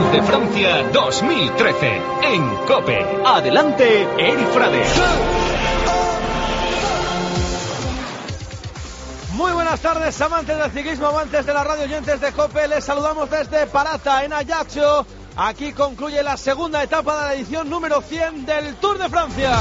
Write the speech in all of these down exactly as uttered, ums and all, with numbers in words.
Tour de Francia dos mil trece en COPE. Adelante, Eri Frade. Muy buenas tardes, amantes del ciclismo, amantes de la radio, oyentes de COPE. Les saludamos desde Parata, en Ajaccio. Aquí concluye la segunda etapa de la edición número cien del Tour de Francia.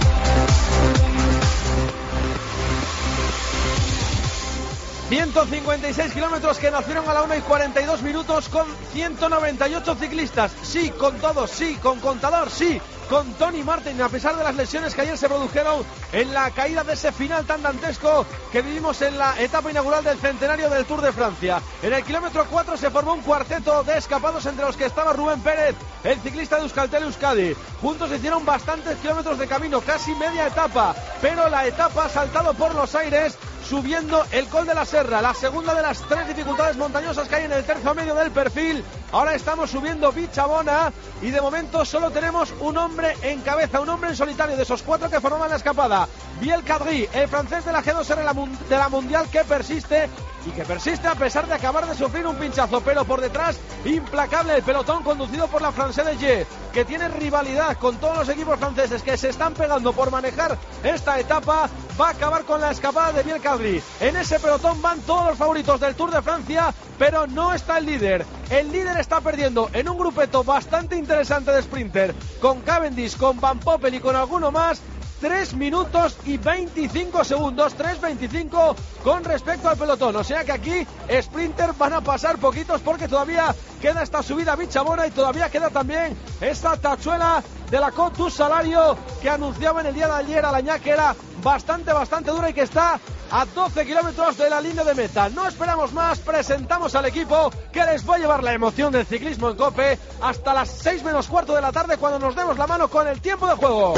ciento cincuenta y seis kilómetros que nacieron a la una y cuarenta y dos minutos con ciento noventa y ocho ciclistas. Sí, con todos, sí, con contador, sí, con Tony Martin, a pesar de las lesiones que ayer se produjeron en la caída de ese final tan dantesco que vivimos en la etapa inaugural del centenario del Tour de Francia. En el kilómetro cuatro se formó un cuarteto de escapados, entre los que estaba Rubén Pérez, el ciclista de Euskaltel Euskadi. Juntos hicieron bastantes kilómetros de camino, casi media etapa, pero la etapa ha saltado por los aires, subiendo el Col de la Serra, la segunda de las tres dificultades montañosas que hay en el tercio medio del perfil. Ahora estamos subiendo Bichabona y de momento solo tenemos un hombre en cabeza, un hombre en solitario de esos cuatro que formaban la escapada. Biel Cadry, el francés de la G dos R de la Mundial, que persiste y que persiste a pesar de acabar de sufrir un pinchazo, pero por detrás implacable el pelotón conducido por la Française de Gé, que tiene rivalidad con todos los equipos franceses que se están pegando por manejar esta etapa. Va a acabar con la escapada de Biel Cadry. En ese pelotón van todos los favoritos del Tour de Francia, pero no está el líder. El líder está perdiendo en un grupeto bastante interesante de sprinter, con Cavendish, con Van Poppel y con alguno más, tres minutos y veinticinco segundos, tres veinticinco con respecto al pelotón. O sea que aquí sprinter van a pasar poquitos, porque todavía queda esta subida a Bichabona y todavía queda también esta tachuela de la Côte du Salario que anunciaba en el día de ayer Alañá que era bastante, bastante dura y que está a doce kilómetros de la línea de meta. No esperamos más, presentamos al equipo que les va a llevar la emoción del ciclismo en COPE hasta las seis menos cuarto de la tarde, cuando nos demos la mano con el tiempo de juego.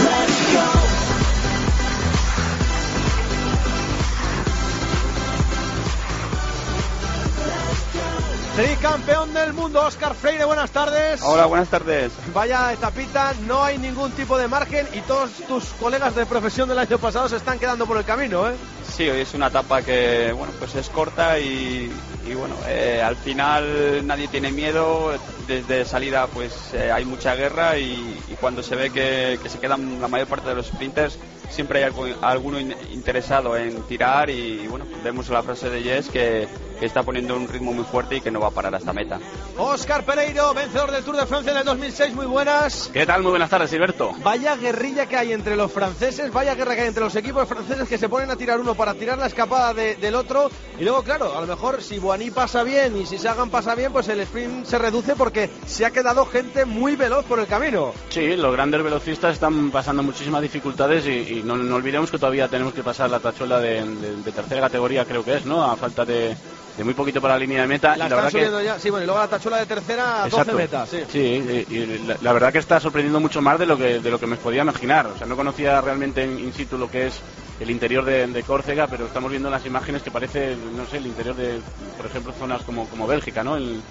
Tricampeón del mundo, Óscar Freire, buenas tardes. Hola, buenas tardes. Vaya etapita, no hay ningún tipo de margen y todos tus colegas de profesión del año pasado se están quedando por el camino, ¿eh? Sí, hoy es una etapa que, bueno, pues es corta y, y bueno, eh, al final nadie tiene miedo. Desde salida pues eh, hay mucha guerra y, y cuando se ve que, que se quedan la mayor parte de los sprinters, siempre hay algo, alguno in, interesado en tirar y bueno, vemos la frase de Yes que, que está poniendo un ritmo muy fuerte y que no va a parar hasta meta. Óscar Pereiro, vencedor del Tour de Francia en el dos mil seis, muy buenas. ¿Qué tal? Muy buenas tardes, Silberto. Vaya guerrilla que hay entre los franceses, vaya guerra que hay entre los equipos franceses, que se ponen a tirar uno para tirar la escapada de, del otro, y luego claro, a lo mejor si Boigny pasa bien y si Sagan pasa bien, pues el sprint se reduce porque se ha quedado gente muy veloz por el camino. Sí, los grandes velocistas están pasando muchísimas dificultades y, y no, no olvidemos que todavía tenemos que pasar la tachuela de, de, de tercera categoría, creo que es, ¿no? A falta de, de muy poquito para la línea de meta. La, y la están subiendo que... ya, sí, bueno, y luego la tachuela de tercera a Exacto. doce metas, sí. Sí, y, y la, la verdad que está sorprendiendo mucho más de lo que de lo que me podía imaginar. O sea, no conocía realmente in, in situ lo que es el interior de, de Córcega, pero estamos viendo en las imágenes que parece, no sé, el interior de, por ejemplo, zonas como, como Bélgica, ¿no? El, el,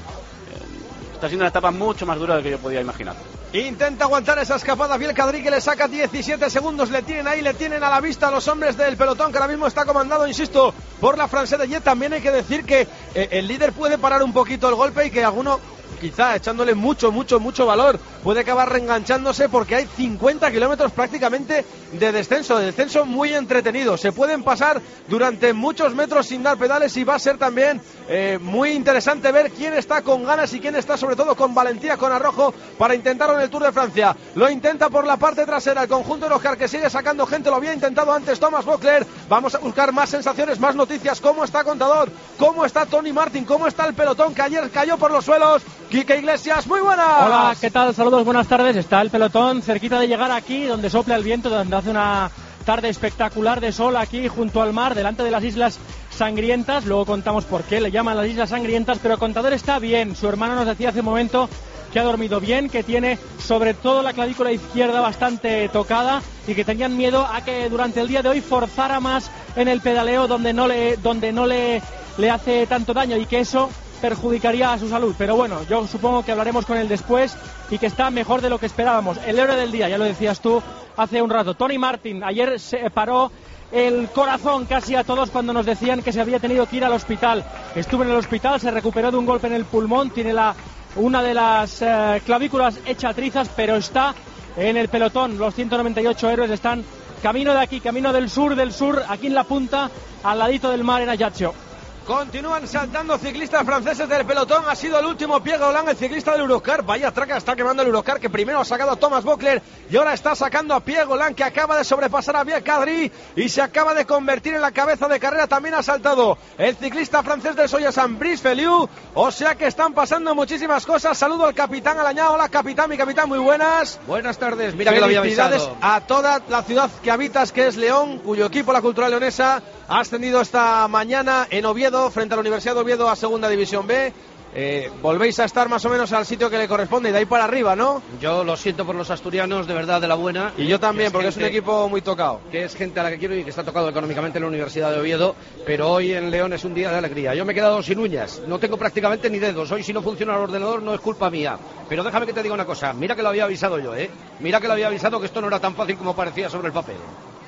está siendo una etapa mucho más dura de lo que yo podía imaginar. Intenta aguantar esa escapada Biel Cadry, que le saca diecisiete segundos, le tienen ahí, le tienen a la vista a los hombres del pelotón, que ahora mismo está comandado, insisto, por la Française de Gé. También hay que decir que eh, el líder puede parar un poquito el golpe y que alguno, quizá echándole mucho, mucho, mucho valor, puede acabar reenganchándose, porque hay cincuenta kilómetros prácticamente de descenso, de descenso muy entretenido. Se pueden pasar durante muchos metros sin dar pedales y va a ser también eh, muy interesante ver quién está con ganas y quién está sobre todo con valentía, con arrojo para intentarlo en el Tour de Francia. Lo intenta por la parte trasera el conjunto de Oscar, que sigue sacando gente, lo había intentado antes Thomas Voeckler. Vamos a buscar más sensaciones, más noticias. ¿Cómo está Contador? ¿Cómo está Tony Martin? ¿Cómo está el pelotón que ayer cayó por los suelos? Quique Iglesias, muy buenas. Hola, ¿qué tal? Saludos, buenas tardes. Está el pelotón cerquita de llegar aquí, donde sopla el viento, donde hace una tarde espectacular de sol aquí junto al mar, delante de las Islas Sangrientas. Luego contamos por qué le llaman las Islas Sangrientas, pero Contador está bien. Su hermano nos decía hace un momento que ha dormido bien, que tiene sobre todo la clavícula izquierda bastante tocada y que tenían miedo a que durante el día de hoy forzara más en el pedaleo donde no le, donde no le, le hace tanto daño, y que eso perjudicaría a su salud. Pero bueno, yo supongo que hablaremos con él después y que está mejor de lo que esperábamos. El héroe del día, ya lo decías tú hace un rato, Tony Martin. Ayer se paró el corazón casi a todos cuando nos decían que se había tenido que ir al hospital. Estuvo en el hospital, se recuperó de un golpe en el pulmón, tiene la, una de las eh, clavículas hecha trizas, pero está en el pelotón. Los ciento noventa y ocho héroes están camino de aquí, camino del sur, del sur, aquí en la punta, al ladito del mar en Ajaccio. Continúan saltando ciclistas franceses del pelotón. Ha sido el último Pierre Rolland, el ciclista del Eurocar. Vaya traca está quemando el Eurocar, que primero ha sacado a Thomas Voeckler y ahora está sacando a Pierre Rolland, que acaba de sobrepasar a Biel Cadry y se acaba de convertir en la cabeza de carrera. También ha saltado el ciclista francés del Soya-San Brice Feliu. O sea que están pasando muchísimas cosas. Saludo al capitán Alañá. Hola capitán, mi capitán, muy buenas. Buenas tardes, mira que lo había avisado. A toda la ciudad que habitas, que es León, cuyo equipo, la Cultural Leonesa, ha ascendido esta mañana en Oviedo, frente a la Universidad de Oviedo, a Segunda División B. Eh, volvéis a estar más o menos al sitio que le corresponde y de ahí para arriba, ¿no? Yo lo siento por los asturianos, de verdad, de la buena. Y yo también, es porque gente, es un equipo muy tocado. Que es gente a la que quiero y que está tocado económicamente en la Universidad de Oviedo, pero hoy en León es un día de alegría. Yo me he quedado sin uñas, no tengo prácticamente ni dedos. Hoy si no funciona el ordenador no es culpa mía. Pero déjame que te diga una cosa, mira que lo había avisado yo, ¿eh? Mira que lo había avisado que esto no era tan fácil como parecía sobre el papel.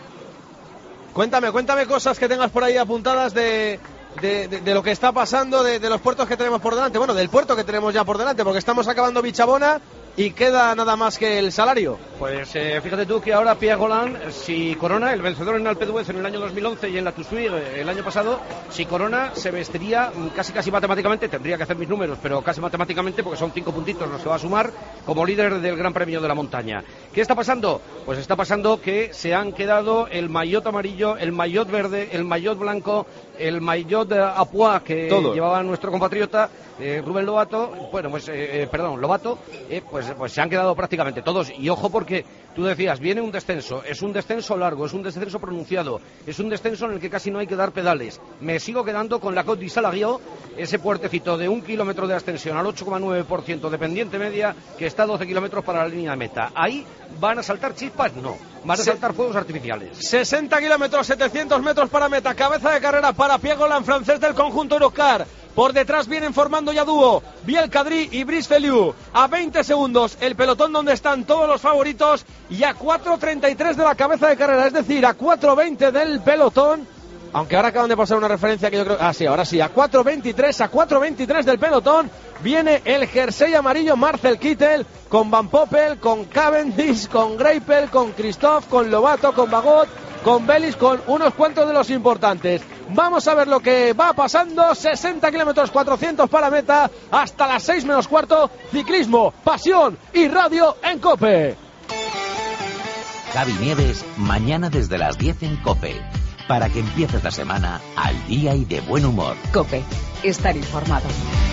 Cuéntame, cuéntame cosas que tengas por ahí apuntadas de... De, de, de lo que está pasando, de, de los puertos que tenemos por delante, bueno, del puerto que tenemos ya por delante, porque estamos acabando Bichabona y queda nada más que el salario. Pues eh, fíjate tú que ahora Pierre Rolland, si corona, el vencedor en Alpe d'Huez en el año dos mil once y en la Toussuire el año pasado, si corona se vestiría casi casi matemáticamente, tendría que hacer mis números, pero casi matemáticamente, porque son cinco puntitos los que va a sumar, como líder del Gran Premio de la Montaña. ¿Qué está pasando? Pues está pasando que se han quedado el maillot amarillo, el maillot verde, el maillot blanco, el maillot a pois que Todo. llevaba nuestro compatriota eh, Rubén Lobato, bueno, pues, eh, eh, perdón, Lobato, eh, pues, pues se han quedado prácticamente todos. Y ojo porque tú decías, viene un descenso, es un descenso largo, es un descenso pronunciado, es un descenso en el que casi no hay que dar pedales. Me sigo quedando con la Côte du Salariot, ese puertecito de un kilómetro de ascensión al ocho coma nueve por ciento de pendiente media, que está a doce kilómetros para la línea de meta. Ahí van a saltar chispas, no, van a Se... saltar fuegos artificiales. sesenta kilómetros, setecientos metros para meta, cabeza de carrera para Pierre Rolland, francés del conjunto Eurocar. Por detrás vienen formando ya dúo Biel Cadry y Brice Feliu. A veinte segundos el pelotón donde están todos los favoritos y a cuatro treinta y tres de la cabeza de carrera, es decir, a cuatro veinte del pelotón. Aunque ahora acaban de pasar una referencia que yo creo... Ah, sí, ahora sí, a cuatro veintitrés, a cuatro veintitrés del pelotón viene el jersey amarillo Marcel Kittel, con Van Poppel, con Cavendish, con Greipel, con Christophe, con Lobato, con Bagot, con Bellis, con unos cuantos de los importantes. Vamos a ver lo que va pasando. Sesenta kilómetros, cuatrocientos para meta, hasta las seis menos cuarto. Ciclismo, pasión y radio en COPE. Javi Nieves, mañana desde las diez en COPE, para que empieces la semana al día y de buen humor. COPE, estar informado.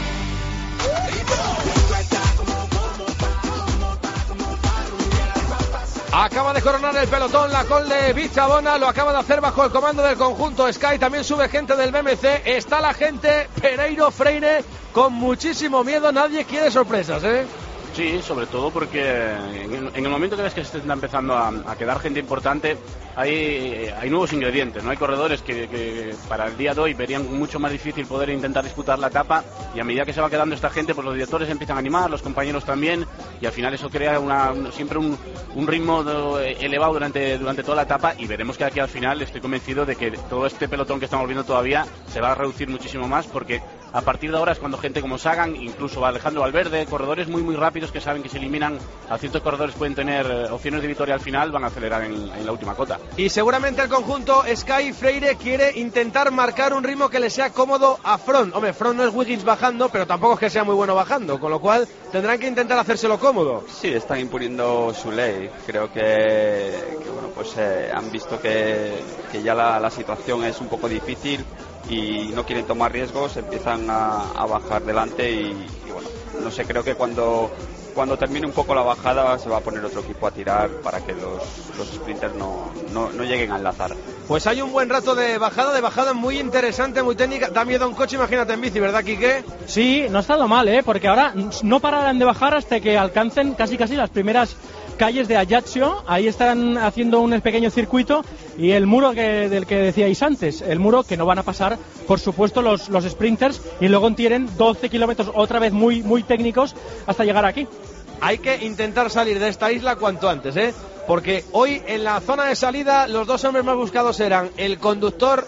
Acaba de coronar el pelotón la Col de Bichabona, lo acaba de hacer bajo el comando del conjunto Sky, también sube gente del B M C, está la gente Pereiro Freire con muchísimo miedo, nadie quiere sorpresas, ¿eh? Sí, sobre todo porque en el, en el momento que ves que se está empezando a, a quedar gente importante, hay, hay nuevos ingredientes, ¿no? Hay corredores que, que para el día de hoy verían mucho más difícil poder intentar disputar la etapa, y a medida que se va quedando esta gente, pues los directores empiezan a animar, los compañeros también, y al final eso crea una, siempre un, un ritmo de, elevado durante, durante toda la etapa, y veremos que aquí al final estoy convencido de que todo este pelotón que estamos viendo todavía se va a reducir muchísimo más, porque a partir de ahora es cuando gente como Sagan, incluso Alejandro Valverde, corredores muy muy rápidos que saben que se eliminan a ciertos corredores, pueden tener opciones de victoria al final, van a acelerar en, en la última cota. Y seguramente el conjunto Sky Freire quiere intentar marcar un ritmo que le sea cómodo a Froome. Hombre, Froome no es Wiggins bajando, pero tampoco es que sea muy bueno bajando, con lo cual tendrán que intentar hacérselo cómodo. Sí, están imponiendo su ley. Creo que, que bueno, pues eh, han visto que, que ya la, la situación es un poco difícil y no quieren tomar riesgos, empiezan a, a bajar delante y, y bueno, no sé, creo que cuando cuando termine un poco la bajada se va a poner otro equipo a tirar para que los, los sprinters no, no, no lleguen a enlazar. Pues hay un buen rato de bajada, de bajada muy interesante, muy técnica. Da miedo a un coche, imagínate en bici, ¿verdad, Quique? Sí, no ha estado mal, ¿eh? Porque ahora no pararán de bajar hasta que alcancen casi casi las primeras calles de Ajaccio. Ahí estarán haciendo un pequeño circuito y el muro que, del que decíais antes, el muro que no van a pasar, por supuesto, los, los sprinters, y luego tienen doce kilómetros otra vez muy, muy técnicos hasta llegar aquí. Hay que intentar salir de esta isla cuanto antes, ¿eh? Porque hoy en la zona de salida los dos hombres más buscados eran el conductor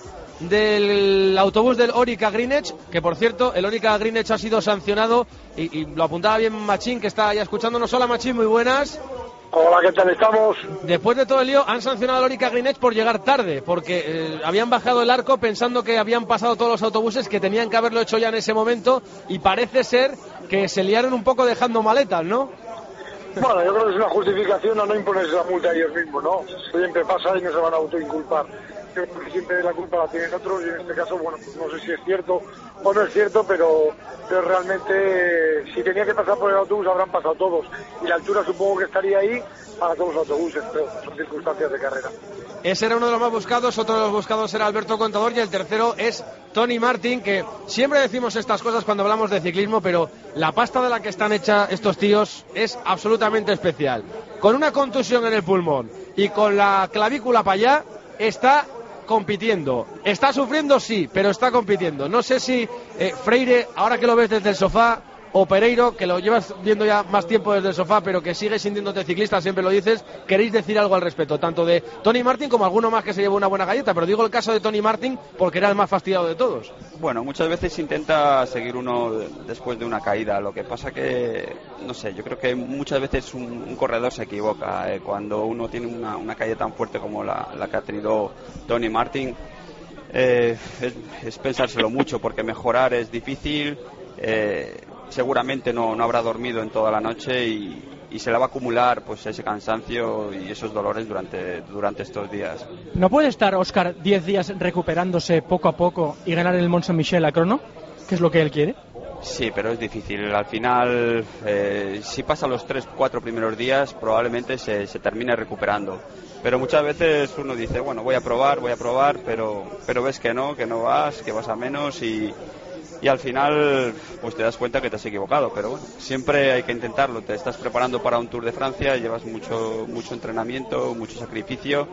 del autobús del Orica Greenwich, que por cierto el Orica Greenwich ha sido sancionado y, y lo apuntaba bien Machín, que está ya escuchándonos. Hola Machín, muy buenas. Hola, ¿qué tal estamos? Después de todo el lío han sancionado al Orica Greenwich por llegar tarde, porque eh, habían bajado el arco pensando que habían pasado todos los autobuses, que tenían que haberlo hecho ya en ese momento, y parece ser que se liaron un poco dejando maletas, ¿no? Bueno, yo creo que es una justificación a no imponerse la multa a ellos mismos, ¿no? Siempre pasa y no se van a autoinculpar. Yo creo que siempre la culpa la tienen otros y en este caso, bueno, pues no sé si es cierto o no es cierto, pero, pero realmente si tenía que pasar por el autobús habrán pasado todos. Y la altura supongo que estaría ahí para todos los autobuses, pero son circunstancias de carrera. Ese era uno de los más buscados, otro de los buscados era Alberto Contador y el tercero es Tony Martin, que siempre decimos estas cosas cuando hablamos de ciclismo, pero la pasta de la que están hechas estos tíos es absolutamente especial. Con una contusión en el pulmón y con la clavícula para allá, está compitiendo. Está sufriendo, sí, pero está compitiendo. No sé si eh, Freire, ahora que lo ves desde el sofá, o Pereiro, que lo llevas viendo ya más tiempo desde el sofá, pero que sigues sintiéndote ciclista, siempre lo dices, queréis decir algo al respecto, tanto de Tony Martin como alguno más que se llevó una buena galleta, pero digo el caso de Tony Martin porque era el más fastidiado de todos. Bueno, muchas veces intenta seguir uno después de una caída, lo que pasa que, no sé, yo creo que muchas veces un, un corredor se equivoca, eh, cuando uno tiene una, una caída tan fuerte como la, la que ha tenido Tony Martin, eh, es, es pensárselo mucho, porque mejorar es difícil, eh, seguramente no, no habrá dormido en toda la noche y, y se le va a acumular pues ese cansancio y esos dolores durante, durante estos días. ¿No puede estar Óscar diez días recuperándose poco a poco y ganar el Mont Saint-Michel a crono? ¿Qué es lo que él quiere? Sí, pero es difícil. Al final, eh, si pasa los tres, cuatro primeros días, probablemente se, se termine recuperando. Pero muchas veces uno dice, bueno, voy a probar, voy a probar, pero, pero ves que no, que no vas, que vas a menos y... Y al final, pues te das cuenta que te has equivocado, pero bueno, siempre hay que intentarlo. Te estás preparando para un Tour de Francia, llevas mucho mucho entrenamiento, mucho sacrificio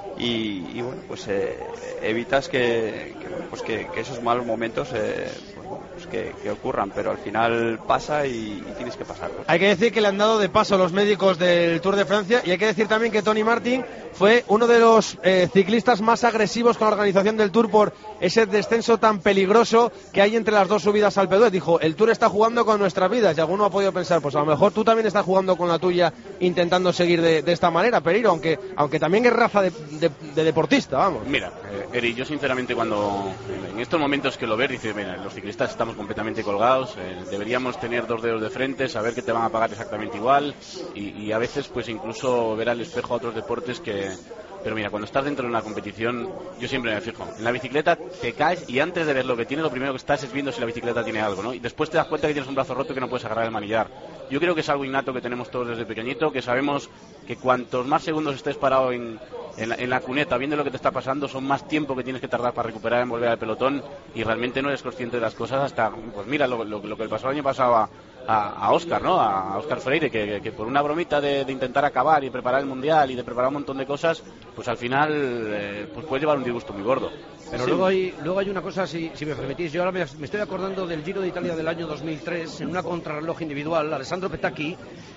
y, y bueno, pues eh, evitas que, que, bueno, pues que, que esos malos momentos eh, pues, bueno, pues que, que ocurran, pero al final pasa y, y tienes que pasarlo. Hay que decir que le han dado de paso los médicos del Tour de Francia y hay que decir también que Tony Martin fue uno de los eh, ciclistas más agresivos con la organización del Tour por ese descenso tan peligroso que hay entre las dos subidas al P dos. Dijo, el Tour está jugando con nuestras vidas, y alguno ha podido pensar, pues a lo mejor tú también estás jugando con la tuya intentando seguir de, de esta manera, Pereiro, aunque aunque también es raza de, de, de deportista, vamos. Mira, eh, Eri, yo sinceramente cuando en estos momentos que lo ves, dices, mira, los ciclistas estamos completamente colgados, eh, deberíamos tener dos dedos de frente, saber que te van a pagar exactamente igual y, y a veces pues incluso ver al espejo a otros deportes que... Pero mira, cuando estás dentro de una competición, yo siempre me fijo. En la bicicleta te caes y antes de ver lo que tiene, lo primero que estás es viendo si la bicicleta tiene algo, ¿no? Y después te das cuenta que tienes un brazo roto y que no puedes agarrar el manillar. Yo creo que es algo innato que tenemos todos desde pequeñito, que sabemos que cuantos más segundos estés parado en, en, la, en la cuneta viendo lo que te está pasando, son más tiempo que tienes que tardar para recuperar en volver al pelotón y realmente no eres consciente de las cosas hasta, pues mira, lo, lo, lo que le pasó el año pasado a, a, a Óscar, ¿no? A Óscar Freire, que, que, que por una bromita de, de intentar acabar y preparar el Mundial y de preparar un montón de cosas, pues al final eh, pues puede llevar un disgusto muy gordo. Pero sí. luego hay luego hay una cosa, si, si me permitís, yo ahora me, me estoy acordando del Giro de Italia del año dos mil tres, en una contrarreloj individual, Alessandro Petacchi,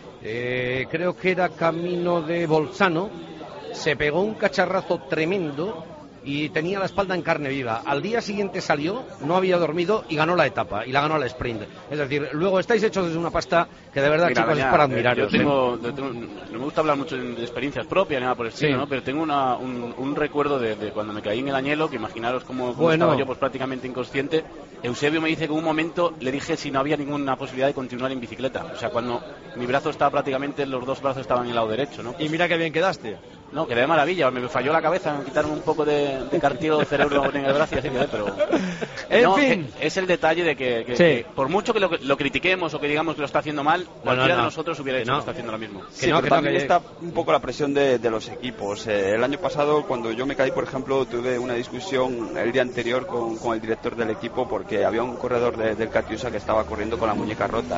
eh, creo que era camino de Bolzano, se pegó un cacharrazo tremendo y tenía la espalda en carne viva. Al día siguiente salió, no había dormido y ganó la etapa, y la ganó la sprint. Es decir, luego estáis hechos desde una pasta que de verdad, mira, chicos, mañana, es para admiraros. Yo tengo, ¿eh? tengo, no me gusta hablar mucho de experiencias propias, nada por el estilo, sí. ¿no? Pero tengo una, un, un recuerdo de, de cuando me caí en el Añelo, que imaginaros cómo, cómo bueno. estaba yo, pues prácticamente inconsciente. Eusebio me dice que en un momento le dije si no había ninguna posibilidad de continuar en bicicleta. O sea, cuando mi brazo estaba prácticamente, los dos brazos estaban en el lado derecho, ¿no? Y mira qué bien quedaste. No, quedé de maravilla, me falló la cabeza, me quitaron un poco de, de cartílago de cerebro en el brazo y así quedé, pero... En no, fin. Es, es el detalle de que, que, sí. que por mucho que lo, lo critiquemos o que digamos que lo está haciendo mal, cualquiera no, no. de nosotros hubiera dicho no. que está haciendo lo mismo. Sí, no, pero también está un poco la presión de, de los equipos. Eh, el año pasado, cuando yo me caí, por ejemplo, tuve una discusión el día anterior con, con el director del equipo porque había un corredor de, del Catiusa que estaba corriendo con la muñeca rota.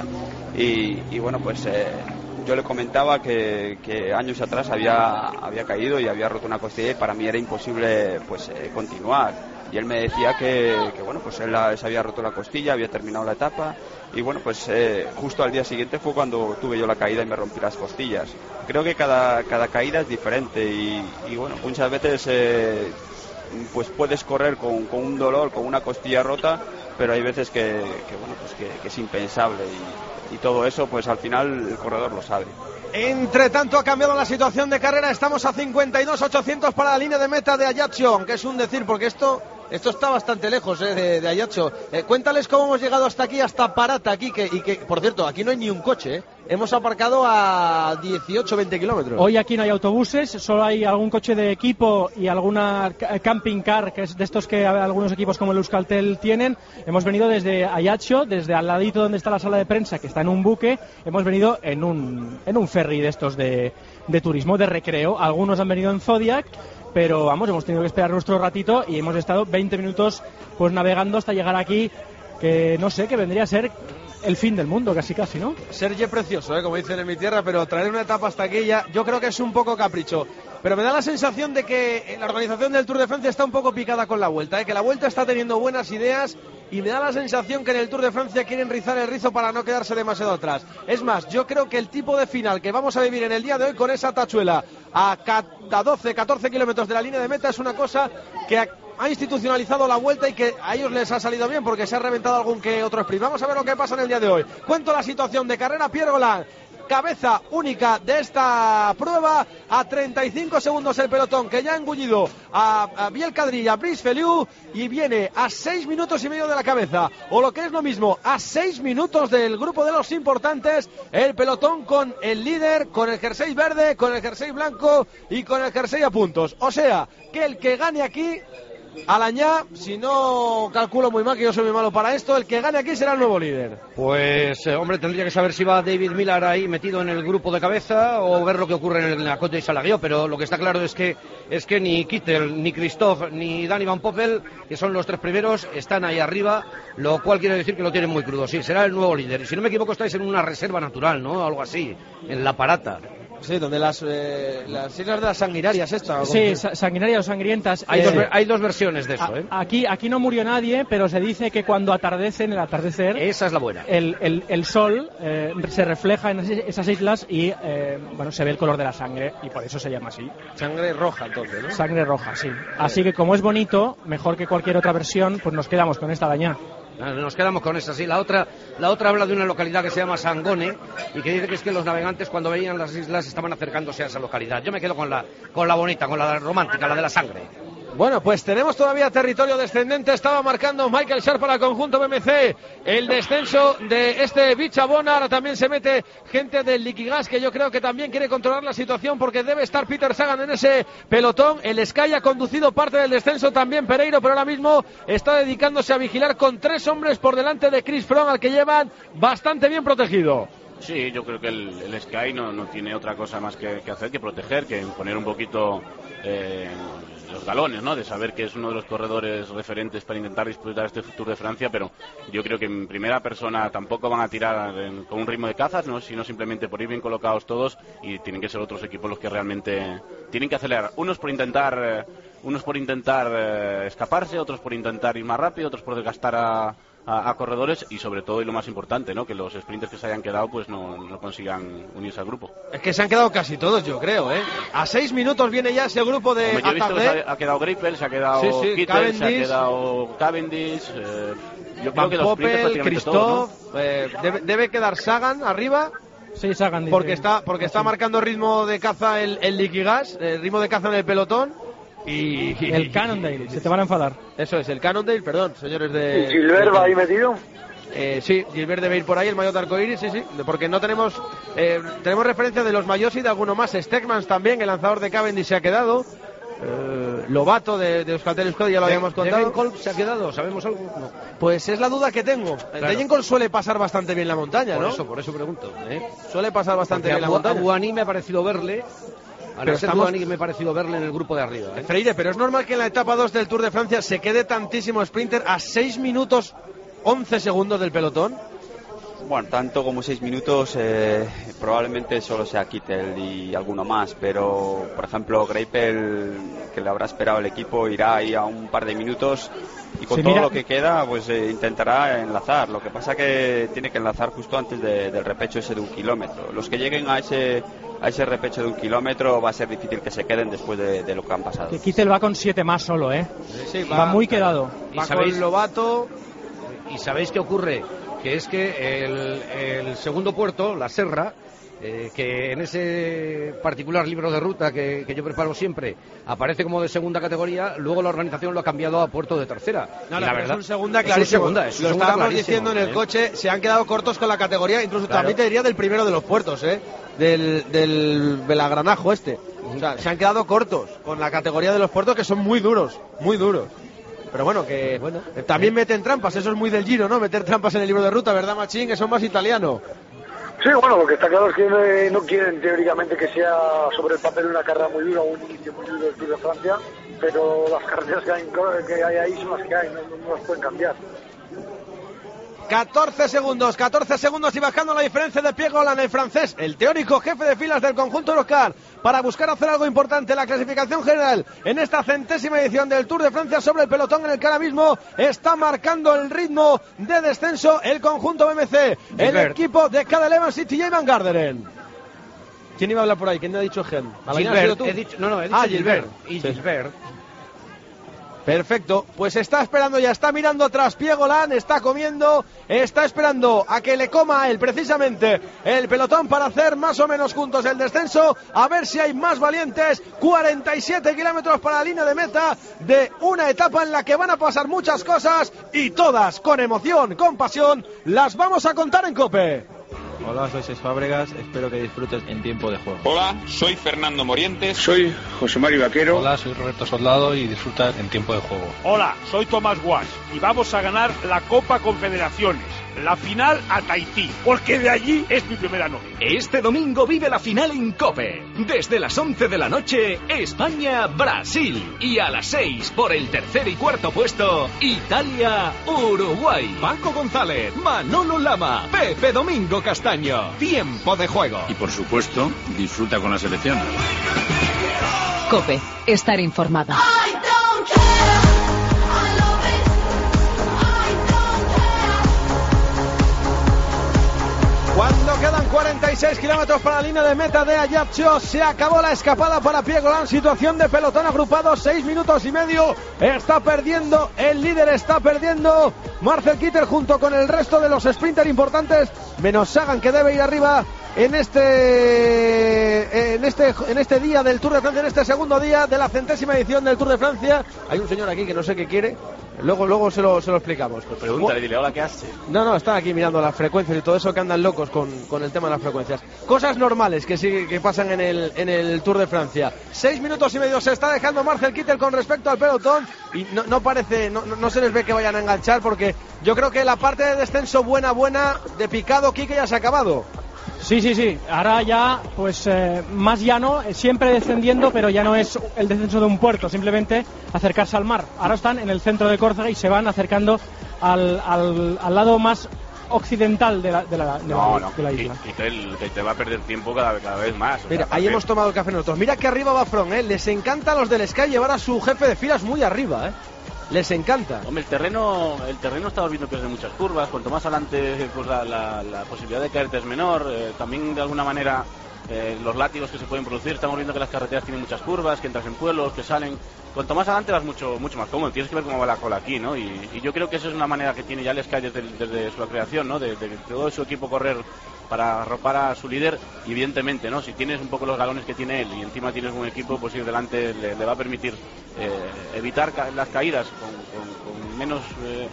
Y, y bueno, pues... Eh, yo le comentaba que, que años atrás había, había caído y había roto una costilla y para mí era imposible pues eh, continuar. Y él me decía que, que bueno, pues él la, se había roto la costilla, había terminado la etapa y bueno, pues eh, justo al día siguiente fue cuando tuve yo la caída y me rompí las costillas. Creo que cada, cada caída es diferente y, y bueno, muchas veces eh, pues puedes correr con, con un dolor, con una costilla rota, pero hay veces que, que bueno, pues que, que es impensable y y todo eso pues al final el corredor lo sabe. Entre tanto ha cambiado la situación de carrera, estamos a cincuenta y dos ochocientos para la línea de meta de Ajaccio, aunque es un decir porque esto esto está bastante lejos eh, de, de Ajaccio. Eh, cuéntales cómo hemos llegado hasta aquí, hasta Parata aquí, que, y que por cierto aquí no hay ni un coche, eh. Hemos aparcado a dieciocho veinte kilómetros. Hoy aquí no hay autobuses, solo hay algún coche de equipo y alguna camping car, que es de estos que algunos equipos como el Euskaltel tienen. Hemos venido desde Ajaccio, desde al ladito donde está la sala de prensa, que está en un buque. Hemos venido en un, en un ferry de estos de, de turismo, de recreo. Algunos han venido en Zodiac, pero vamos, hemos tenido que esperar nuestro ratito y hemos estado veinte minutos pues navegando hasta llegar aquí, que no sé, que vendría a ser el fin del mundo, casi casi, ¿no? Sergio precioso, ¿eh? Como dicen en mi tierra, pero traer una etapa hasta aquí ya, yo creo que es un poco capricho. Pero me da la sensación de que la organización del Tour de Francia está un poco picada con la Vuelta, ¿eh? Que la Vuelta está teniendo buenas ideas y me da la sensación que en el Tour de Francia quieren rizar el rizo para no quedarse demasiado atrás. Es más, yo creo que el tipo de final que vamos a vivir en el día de hoy con esa tachuela a doce, catorce kilómetros de la línea de meta es una cosa que ha, ha institucionalizado la Vuelta y que a ellos les ha salido bien porque se ha reventado algún que otro sprint. Vamos a ver lo que pasa en el día de hoy. Cuento la situación de carrera. Pierre Roland, cabeza única de esta prueba, a treinta y cinco segundos el pelotón que ya ha engullido a, a Biel Cadrilla, a Brice Feliu, y viene a seis minutos y medio de la cabeza, o lo que es lo mismo, a seis minutos del grupo de los importantes, el pelotón con el líder, con el jersey verde, con el jersey blanco y con el jersey a puntos. O sea, que el que gane aquí Alañá, si no calculo muy mal, que yo soy muy malo para esto, el que gane aquí será el nuevo líder. Pues, eh, hombre, tendría que saber si va David Millar ahí metido en el grupo de cabeza o ver lo que ocurre en, el, en la Côte de Salaguió, pero lo que está claro es que es que ni Kittel, ni Christophe, ni Dani Van Poppel, que son los tres primeros, están ahí arriba, lo cual quiere decir que lo tienen muy crudo. Sí, será el nuevo líder. Y si no me equivoco, estáis en una reserva natural, ¿no? Algo así, en La Parata. Sí, donde las, eh, las islas de las sanguinarias estas. Sí, sa sanguinarias o sangrientas. Hay, eh, dos, hay dos versiones de eso, ¿eh? Aquí, aquí no murió nadie, pero se dice que cuando atardece, en el atardecer, esa es la buena. El, el, el sol eh, se refleja en esas islas y eh, bueno, se ve el color de la sangre y por eso se llama así. Sangre roja, entonces, ¿no? Sangre roja, sí. Así que como es bonito, mejor que cualquier otra versión, pues nos quedamos con esta daña. Nos quedamos con esa, sí. La otra, la otra habla de una localidad que se llama Sangone y que dice que es que los navegantes cuando veían las islas estaban acercándose a esa localidad. Yo me quedo con la, con la bonita, con la romántica, la de la sangre. Bueno, pues tenemos todavía territorio descendente. Estaba marcando Michael Sharp para el conjunto B M C el descenso de este Bichabona. Ahora también se mete gente del Liquigas, que yo creo que también quiere controlar la situación porque debe estar Peter Sagan en ese pelotón. El Sky ha conducido parte del descenso también Pereiro, pero ahora mismo está dedicándose a vigilar con tres hombres por delante de Chris Froome, al que llevan bastante bien protegido. Sí, yo creo que el, el Sky no, no tiene otra cosa más que, que hacer que proteger, que poner un poquito eh, los galones, ¿no? De saber que es uno de los corredores referentes para intentar disputar este Tour de Francia, pero yo creo que en primera persona tampoco van a tirar en, con un ritmo de cazas, ¿no? Sino simplemente por ir bien colocados todos, y tienen que ser otros equipos los que realmente tienen que acelerar. Unos por intentar, eh, unos por intentar eh, escaparse, otros por intentar ir más rápido, otros por desgastar a A, a corredores y sobre todo, y lo más importante, ¿no? Que los sprinters que se hayan quedado pues no, no consigan unirse al grupo. Es que se han quedado casi todos, yo creo, ¿eh? A seis minutos viene ya ese grupo de Como yo he visto que se ha, ha quedado Greipel, se ha quedado sí, sí, Kittel, Cavendish, se ha quedado Cavendish, eh, yo Van creo que los Poppel, Christophe, ¿no? eh, debe, debe quedar Sagan arriba. Sí, Sagan. Porque está, porque está marcando ritmo de caza el, el Liquigas, el ritmo de caza en el pelotón. Y el Cannondale, se te van a enfadar. Eso es, el Cannondale, perdón, señores de... ¿Y Gilbert va ahí metido? Eh, sí, Gilbert debe ir por ahí, el maillot arcoíris, sí, sí, porque no tenemos eh, tenemos referencia de los maillots y de alguno más. Stegmans también, el lanzador de Cavendish se ha quedado. Eh, Lobato de, de Euskaltel Euskadi, ya lo habíamos contado. ¿Degenkolb se ha quedado? ¿Sabemos algo? No. Pues es la duda que tengo. Claro. Degenkolb suele pasar bastante bien la montaña, por ¿no? Por eso, por eso pregunto. ¿eh? Suele pasar bastante Porque bien a, la montaña. A Buani me ha parecido verle. A pero estamos... Buani me ha parecido verle en el grupo de arriba. ¿eh? Freire, pero es normal que en la etapa dos del Tour de Francia se quede tantísimo sprinter a seis minutos once segundos del pelotón. Bueno, tanto como seis minutos, eh, probablemente solo sea Kittel y alguno más, pero por ejemplo Greipel, que le habrá esperado el equipo, irá ahí a un par de minutos y con sí, todo mira... lo que queda pues eh, intentará enlazar. Lo que pasa que tiene que enlazar justo antes de, del repecho ese de un kilómetro. Los que lleguen a ese a ese repecho de un kilómetro va a ser difícil que se queden después de, de lo que han pasado. Que Kittel va con siete más solo, ¿eh? Sí, va, va muy quedado. ¿Y va sabéis, con Lobato. ¿Y sabéis qué ocurre? Que es que el, el segundo puerto, la Serra, eh, que en ese particular libro de ruta que, que yo preparo siempre aparece como de segunda categoría, luego la organización lo ha cambiado a puerto de tercera. No, y la la verdad es un segunda clarísimo. Es un segunda, es un lo segunda estábamos diciendo en el ¿eh? coche, se han quedado cortos con la categoría, incluso claro. también te diría del primero de los puertos, ¿eh? del, del Belagranajo este. O sea, se han quedado cortos con la categoría de los puertos, que son muy duros, muy duros. Pero bueno, que bueno, también meten trampas, eso es muy del Giro, ¿no? Meter trampas en el libro de ruta, ¿verdad, Machín? Que son más italiano. Sí, bueno, lo que está claro es que no, no quieren teóricamente que sea sobre el papel una carrera muy dura o un inicio muy duro del Tour de Francia, pero las carreras que hay, que hay ahí son las que hay, no, no las pueden cambiar. catorce segundos, catorce segundos y bajando la diferencia de Piegolan, el francés, el teórico jefe de filas del conjunto Eurocar, para buscar hacer algo importante en la clasificación general en esta centésima edición del Tour de Francia sobre el pelotón en el que ahora mismo está marcando el ritmo de descenso el conjunto B M C, el Gilbert. equipo de Cadel Evans y T J Van Garderen. ¿Quién iba a hablar por ahí? ¿Quién me ha dicho Gen? Gilbert, he dicho, no, no, he dicho ah, Gilbert. Gilbert. Y sí. Gilbert. Perfecto, pues está esperando, ya está mirando atrás Piegolan, está comiendo, está esperando a que le coma a él precisamente el pelotón para hacer más o menos juntos el descenso, a ver si hay más valientes. Cuarenta y siete kilómetros para la línea de meta de una etapa en la que van a pasar muchas cosas y todas con emoción, con pasión, las vamos a contar en COPE. Hola, soy Cés Fábregas, espero que disfrutes en tiempo de juego. Hola, soy Fernando Morientes. Soy José Mario Vaquero. Hola, soy Roberto Soldado y disfrutas en tiempo de juego. Hola, soy Tomás Guas y vamos a ganar la Copa Confederaciones, la final a Tahití, porque de allí es mi primera novia. Este domingo vive la final en COPE. Desde las once de la noche, España-Brasil. Y a las seis, por el tercer y cuarto puesto, Italia-Uruguay. Paco González, Manolo Lama, Pepe Domingo Castaño. Tiempo de juego. Y por supuesto, disfruta con la selección. COPE, estar informado. Cuando quedan cuarenta y seis kilómetros para la línea de meta de Ajaccio, se acabó la escapada para Piegolan, situación de pelotón agrupado, seis minutos y medio, está perdiendo el líder, está perdiendo Marcel Kittel junto con el resto de los sprinters importantes, menos Sagan, que debe ir arriba en este en este en este día del Tour de Francia, en este segundo día de la centésima edición del Tour de Francia. Hay un señor aquí que no sé qué quiere, luego luego se lo, se lo explicamos. Pues pregúntale, dile, hola, ¿qué hace? No, no, está aquí mirando las frecuencias y todo eso, que andan locos con, con el tema de las frecuencias. Cosas normales que sí que pasan en el en el Tour de Francia. Seis minutos y medio se está dejando Marcel Kittel con respecto al pelotón y no, no parece, no, no se les ve que vayan a enganchar, porque yo creo que la parte de descenso buena, buena, de picado, Quique, ya se ha acabado. Sí, sí, sí. Ahora ya, pues eh, más llano, siempre descendiendo, pero ya no es el descenso de un puerto, simplemente acercarse al mar. Ahora están en el centro de Córcega y se van acercando al, al, al lado más occidental de la, de la, de no, la, no, de la isla. Y, y te, te, te va a perder tiempo cada, cada vez más. Mira, sea, ahí hemos tomado el café nosotros. Mira que arriba va Froome, ¿eh? Les encanta a los del Sky llevar a su jefe de filas muy arriba, ¿eh? Les encanta. Hombre, el terreno, el terreno estamos viendo que es de muchas curvas. Cuanto más adelante, pues la, la, la posibilidad de caerte es menor. Eh, también de alguna manera eh, los látigos que se pueden producir. Estamos viendo que las carreteras tienen muchas curvas, que entras en pueblos, que salen. Cuanto más adelante vas mucho mucho más cómodo. Tienes que ver cómo va la cola aquí, ¿no? Y, y yo creo que eso es una manera que tiene ya el Sky desde, desde su creación, ¿no? De, de, de todo su equipo correr para arropar a su líder. Y evidentemente, ¿no? Si tienes un poco los galones que tiene él y encima tienes un equipo, pues ir delante le, le va a permitir eh, evitar ca- las caídas con, con, con menos eh,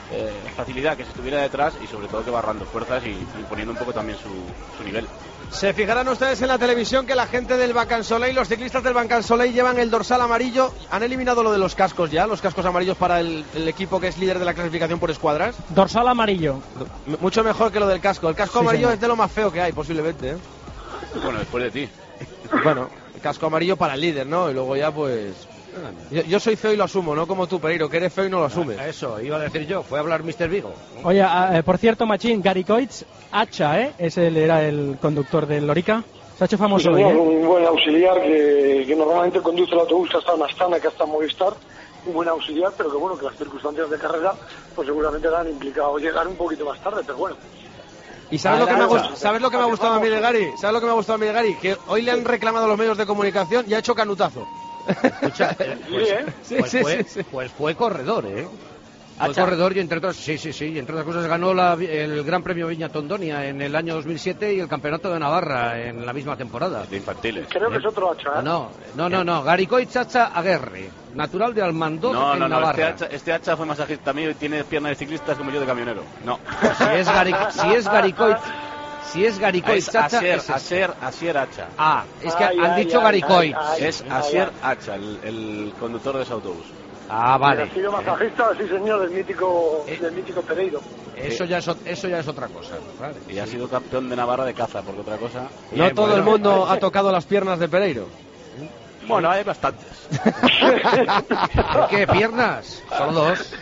eh, facilidad que se estuviera detrás y sobre todo que va ahorrando fuerzas y imponiendo un poco también su, su nivel. Se fijarán ustedes en la televisión que la gente del Bacan Soleil, los ciclistas del Bacan Soleil llevan el dorsal amarillo. ¿Han eliminado lo de los cascos ya? ¿Los cascos amarillos para el, el equipo que es líder de la clasificación por escuadras? Dorsal amarillo. M- mucho mejor que lo del casco. El casco Sí, amarillo señor. es de lo más feo que hay, posiblemente, ¿eh? Bueno, después de ti. Bueno, el casco amarillo para el líder, ¿no? Y luego ya, pues... Yo, yo soy feo y lo asumo, no como tú, Pereiro, que eres feo y no lo asumes. Eso, iba a decir yo, fue a hablar mister Vigo. Oye, eh, por cierto, Machín, Gary Coitz, Hacha, ¿eh? Ese era el conductor del Lorica. Se ha hecho famoso hoy, Señor, ¿eh? un buen auxiliar que, que normalmente conduce el autobús hasta Astana, que hasta Movistar. Un buen auxiliar, pero que bueno, que las circunstancias de carrera pues seguramente le han implicado llegar un poquito más tarde, pero bueno. ¿Y sabes lo, que me ha, gust- ¿sabes lo que me ha gustado a mí de Gary? ¿Sabes lo que me ha gustado a mí de Gary? Que hoy le han reclamado los medios de comunicación y ha hecho canutazo. Escucha, eh, pues, Sí, ¿eh? Sí, pues sí, fue, sí, sí. pues fue corredor, ¿eh? Fue Hacha. corredor y entre otras, sí, sí, sí, y entre otras cosas ganó la- el Gran Premio Viña Tondonia en el año dos mil siete y el Campeonato de Navarra en la misma temporada. De infantiles. Creo que es otro hacha, ¿eh? No, no, no, no, Garicoitz Hacha Aguerri, natural de Almandoz No, en no, no, este Navarra. hacha, este hacha fue masajista mío y tiene piernas de ciclistas como yo de camionero. No. Si es, Gari, si es Garicoitz, si es Es Garicoitz Hacha, Asier, es ese. Asier, Asier Hacha. Ah, es que Ay, han ay, dicho ay, Garicoitz. ay, ay. Es Asier Hacha, el, el conductor de ese autobús. Ah, vale. Ha sido masajista, sí señor, del mítico, del mítico Pereiro. Eso ya es, ot- eso ya es otra cosa. Vale. Y ha sido campeón de Navarra de caza, porque otra cosa... No Bien, todo bueno. el mundo ha tocado las piernas de Pereiro. Bueno, hay bastantes. ¿Por qué? ¿Piernas? Solo dos.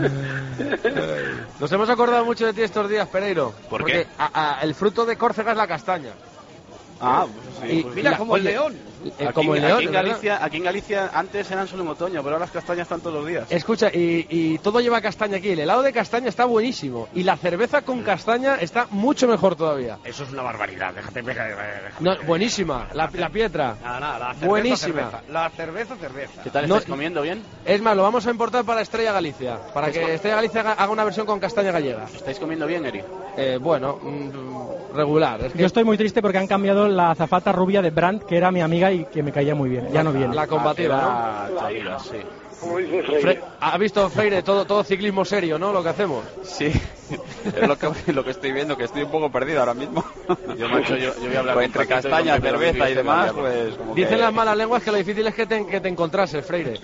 Nos hemos acordado mucho de ti estos días, Pereiro. ¿Por porque qué? a- a- el fruto de Córcega es la castaña. Ah, pues sí. Y- pues Mira, la- como el oye, león. Eh, aquí, como el león, aquí en ¿verdad? Galicia, aquí en Galicia antes eran solo en otoño, pero ahora las castañas están todos los días. Escucha, y, y todo lleva castaña aquí. El helado de castaña está buenísimo. Y la cerveza con castaña está mucho mejor todavía. Eso es una barbaridad. Déjate. déjate, déjate. No, buenísima. La, la pietra. Nada, nada, la cerveza, Buenísima. cerveza. La cerveza, cerveza. ¿Qué tal No- estáis comiendo bien? Es más, lo vamos a importar para Estrella Galicia. Para que Estrella Galicia haga, haga una versión con castaña gallega. ¿Estáis comiendo bien, Eri? Eh, bueno, mm, regular. Es que Yo estoy muy triste porque han cambiado la azafata rubia de Brandt, que era mi amiga y que me caía muy bien. Ya no viene. la combativa, ¿no? Ah, Chavila, sí. Como dice Freire. Fre- ¿Ha visto, Freire, todo, todo ciclismo serio, ¿no? Lo que hacemos. Sí, es lo que, lo que estoy viendo, que estoy un poco perdido ahora mismo. Yo, macho, yo, yo voy a hablar Pues con entre Paquito y castaña, con Pepe, lo que cerveza y quieres demás, cambiarlo. pues como Dicen que- las malas lenguas que lo difícil es que te, que te encontrases, Freire.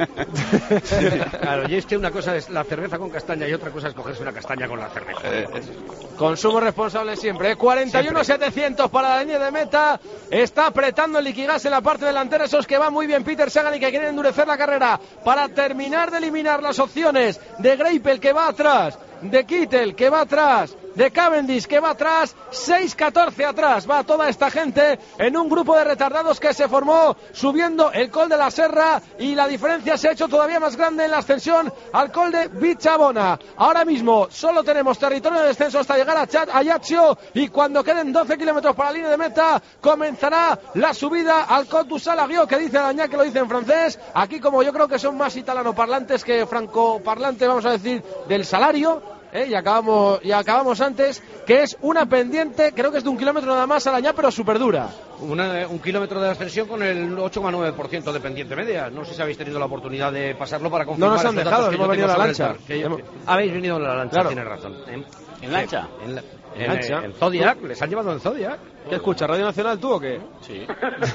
Claro, y es que una cosa es la cerveza con castaña y otra cosa es cogerse una castaña con la cerveza. Eh, es- Consumo responsable siempre. ¿eh? cuarenta y uno setecientos para la línea de meta. Está apretando el Liquigas en la parte delantera. Esos que va muy bien Peter Sagan y que quieren endurecer la carrera para terminar de eliminar las opciones de Greipel que va atrás, de Kittel que va atrás, de Cavendish que va atrás, seis catorce atrás. Va toda esta gente en un grupo de retardados que se formó subiendo el Col de la Serra y la diferencia se ha hecho todavía más grande en la ascensión al Col de Bichabona. Ahora mismo solo tenemos territorio de descenso hasta llegar a Chat, a Ajaccio, y cuando queden doce kilómetros para la línea de meta comenzará la subida al Col du Salaguio, que dice Dañá, que lo dice en francés. Aquí, como yo creo que son más italanoparlantes que francoparlantes, vamos a decir, del salario. ¿Eh? Y acabamos y acabamos antes, que es una pendiente, creo que es de un kilómetro nada más, Arañá, pero súper dura. Una- un kilómetro de ascensión con el ocho coma nueve por ciento de pendiente media. No sé si habéis tenido la oportunidad de pasarlo para confirmar. No nos han esos dejado, datos que hemos yo venido tengo en la sobre el lancha. tar- que yo- Hemos- Habéis venido en la lancha, Claro. tienes razón. ¿En, ¿En lancha? En, la- ¿En en, lancha? eh, en Zodiac, les han llevado en Zodiac. ¿Qué escucha? ¿Radio Nacional tú o qué? Sí.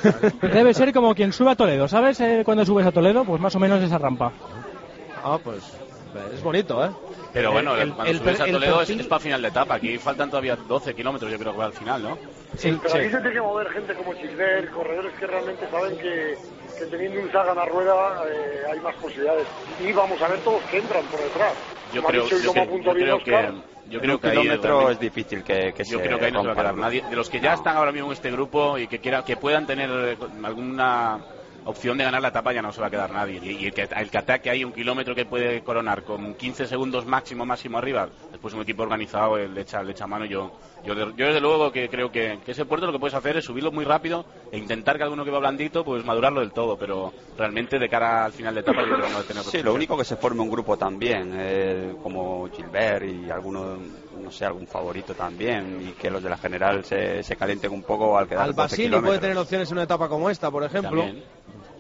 Debe ser como quien sube a Toledo, ¿sabes? Eh, cuando subes a Toledo, pues más o menos esa rampa. Ah, pues es bonito, ¿eh? Pero bueno, El- cuando el- subes a el Toledo es, perfil- es para final de etapa. Aquí faltan todavía doce kilómetros, yo creo que va al final, ¿no? Sí, Pero sí. aquí se tiene que mover gente como Gilbert, corredores que realmente saben que, que teniendo un Sagan a rueda eh, hay más posibilidades. Y vamos a ver todos que entran por detrás. Yo Como ha creo, dicho y yo como que, apuntó yo bien creo Óscar, que, yo en creo un que ahí kilómetro realmente- es difícil que, que yo se creo que ahí no se va a quedar rompa la nadie. De los que ya No. están ahora mismo en este grupo y que quiera, que puedan tener eh, alguna opción de ganar la etapa, ya no se va a quedar nadie. Y, y el, que, el que ataque ahí un kilómetro que puede coronar con quince segundos máximo, máximo arriba, después un equipo organizado eh, le echa, le echa mano. Yo, yo, de- yo desde luego que creo que, que ese puerto lo que puedes hacer es subirlo muy rápido e intentar que alguno que va blandito, pues madurarlo del todo. Pero realmente de cara al final de etapa yo creo que no va a tener Sí, lo único que se forme un grupo también, eh, como Gilbert y alguno, no sé, algún favorito también, y que los de la general se, se calienten un poco al quedar Al doce Basili kilómetros. puede tener opciones en una etapa como esta, por ejemplo. También.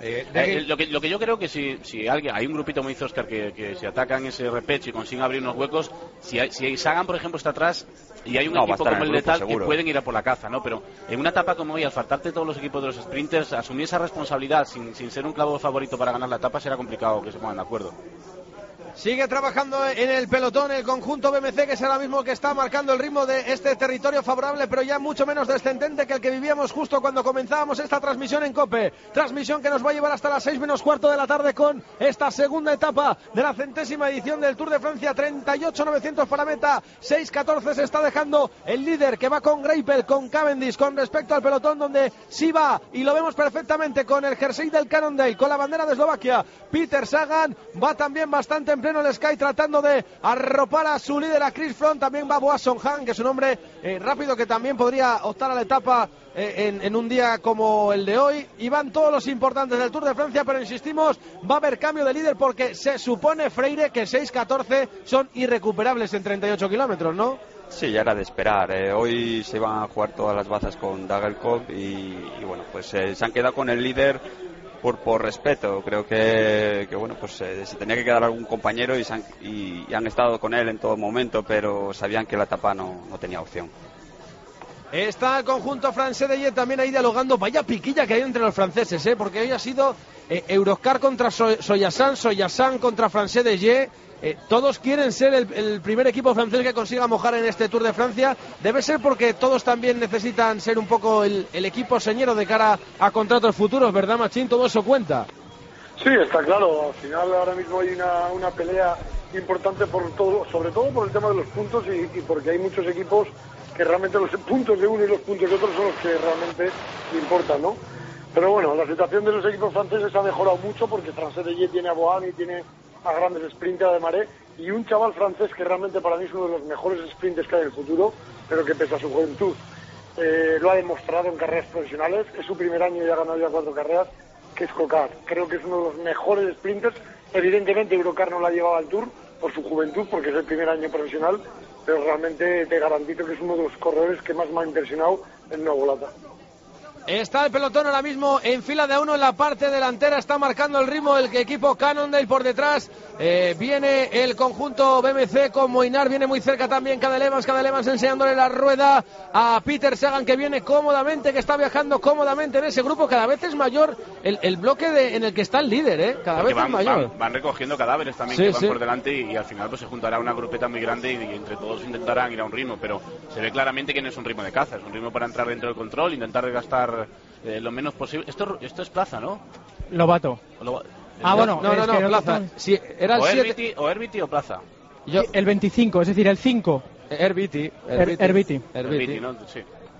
Eh, eh, lo, que, lo que yo creo que si, si alguien, hay un grupito, como dice Óscar, que, que si atacan ese repecho y consiguen abrir unos huecos, si, hay, si Sagan, por ejemplo, está atrás y hay un no, equipo como el, el de Tal seguro. que pueden ir a por la caza, ¿no? Pero en una etapa como hoy, al faltarte todos los equipos de los sprinters, asumir esa responsabilidad sin, sin ser un clavo favorito para ganar la etapa será complicado que se pongan de acuerdo. Sigue trabajando en el pelotón el conjunto B M C, que es ahora mismo que está marcando el ritmo de este territorio favorable, pero ya mucho menos descendente que el que vivíamos justo cuando comenzábamos esta transmisión en COPE. Transmisión que nos va a llevar hasta las seis menos cuarto de la tarde con esta segunda etapa de la centésima edición del Tour de Francia. Treinta y ocho novecientos para meta, seis catorce se está dejando el líder, que va con Greipel, con Cavendish, con respecto al pelotón, donde sí va, y lo vemos perfectamente, con el jersey del Cannondale, con la bandera de Eslovaquia. Peter Sagan va también bastante en pleno el Sky, tratando de arropar a su líder, a Chris Froome. También va Boasson Han, que es un hombre eh, rápido, que también podría optar a la etapa eh, en, en un día como el de hoy. Y van todos los importantes del Tour de Francia, pero insistimos, va a haber cambio de líder, porque se supone, Freire, que seis catorce son irrecuperables en treinta y ocho kilómetros, ¿no? Sí, ya era de esperar. Eh, hoy se iban a jugar todas las bazas con Dagelkov y, y bueno, pues eh, se han quedado con el líder por, por respeto. Creo que, que bueno, pues eh, se tenía que quedar algún compañero y, se han, y, y han estado con él en todo momento, pero sabían que la etapa no, no tenía opción. Está el conjunto francés de Jet también ahí dialogando. Vaya piquilla que hay entre los franceses, ¿eh? Porque hoy ha sido eh, Euroscar contra so Soyassan, Soyassan contra Francés de Jet. Eh, todos quieren ser el, el primer equipo francés que consiga mojar en este Tour de Francia. Debe ser porque todos también necesitan ser un poco el, el equipo señero de cara a contratos futuros, ¿verdad, Machín? Todo eso cuenta. Sí, está claro. Al final ahora mismo hay una, una pelea importante, por todo, sobre todo por el tema de los puntos y, y porque hay muchos equipos que realmente los puntos de uno y los puntos de otro son los que realmente importan, ¿no? Pero bueno, la situación de los equipos franceses ha mejorado mucho, porque Francés de Jet tiene a Bohan y tiene a grandes sprinters de Maré, y un chaval francés que realmente para mí es uno de los mejores sprinters que hay en el futuro, pero que pese a su juventud eh, lo ha demostrado en carreras profesionales. Es su primer año y ha ganado ya cuatro carreras, que es Cocar. Creo que es uno de los mejores sprinters. Evidentemente Eurocar no la ha llevado al Tour por su juventud, porque es el primer año profesional, pero realmente te garantizo que es uno de los corredores que más me ha impresionado en una volata. Está el pelotón ahora mismo en fila de uno en la parte delantera, está marcando el ritmo el equipo Cannondale. Por detrás eh, viene el conjunto B M C con Moinar, viene muy cerca también Cadel Evans, Cadel Evans enseñándole la rueda a Peter Sagan, que viene cómodamente, que está viajando cómodamente en ese grupo. Cada vez es mayor el, el bloque de, en el que está el líder, ¿eh? Cada Porque vez van, es mayor. Van, van recogiendo cadáveres también, sí, que van sí. por delante y, y al final pues se juntará una grupeta muy grande y, y entre todos intentarán ir a un ritmo, pero se ve claramente que no es un ritmo de caza, es un ritmo para entrar dentro del control, intentar desgastar Eh, lo menos posible. Esto, esto es plaza, ¿no? Lobato. Lo, ah, bueno, no, no, no, no plaza. Otro... Sí, era el o, siete... Herbiti, o Herbiti o plaza. Yo... El veinticinco, es decir, el cinco. Herbiti. Herbiti. Herbiti. Herbiti, ¿no? Sí.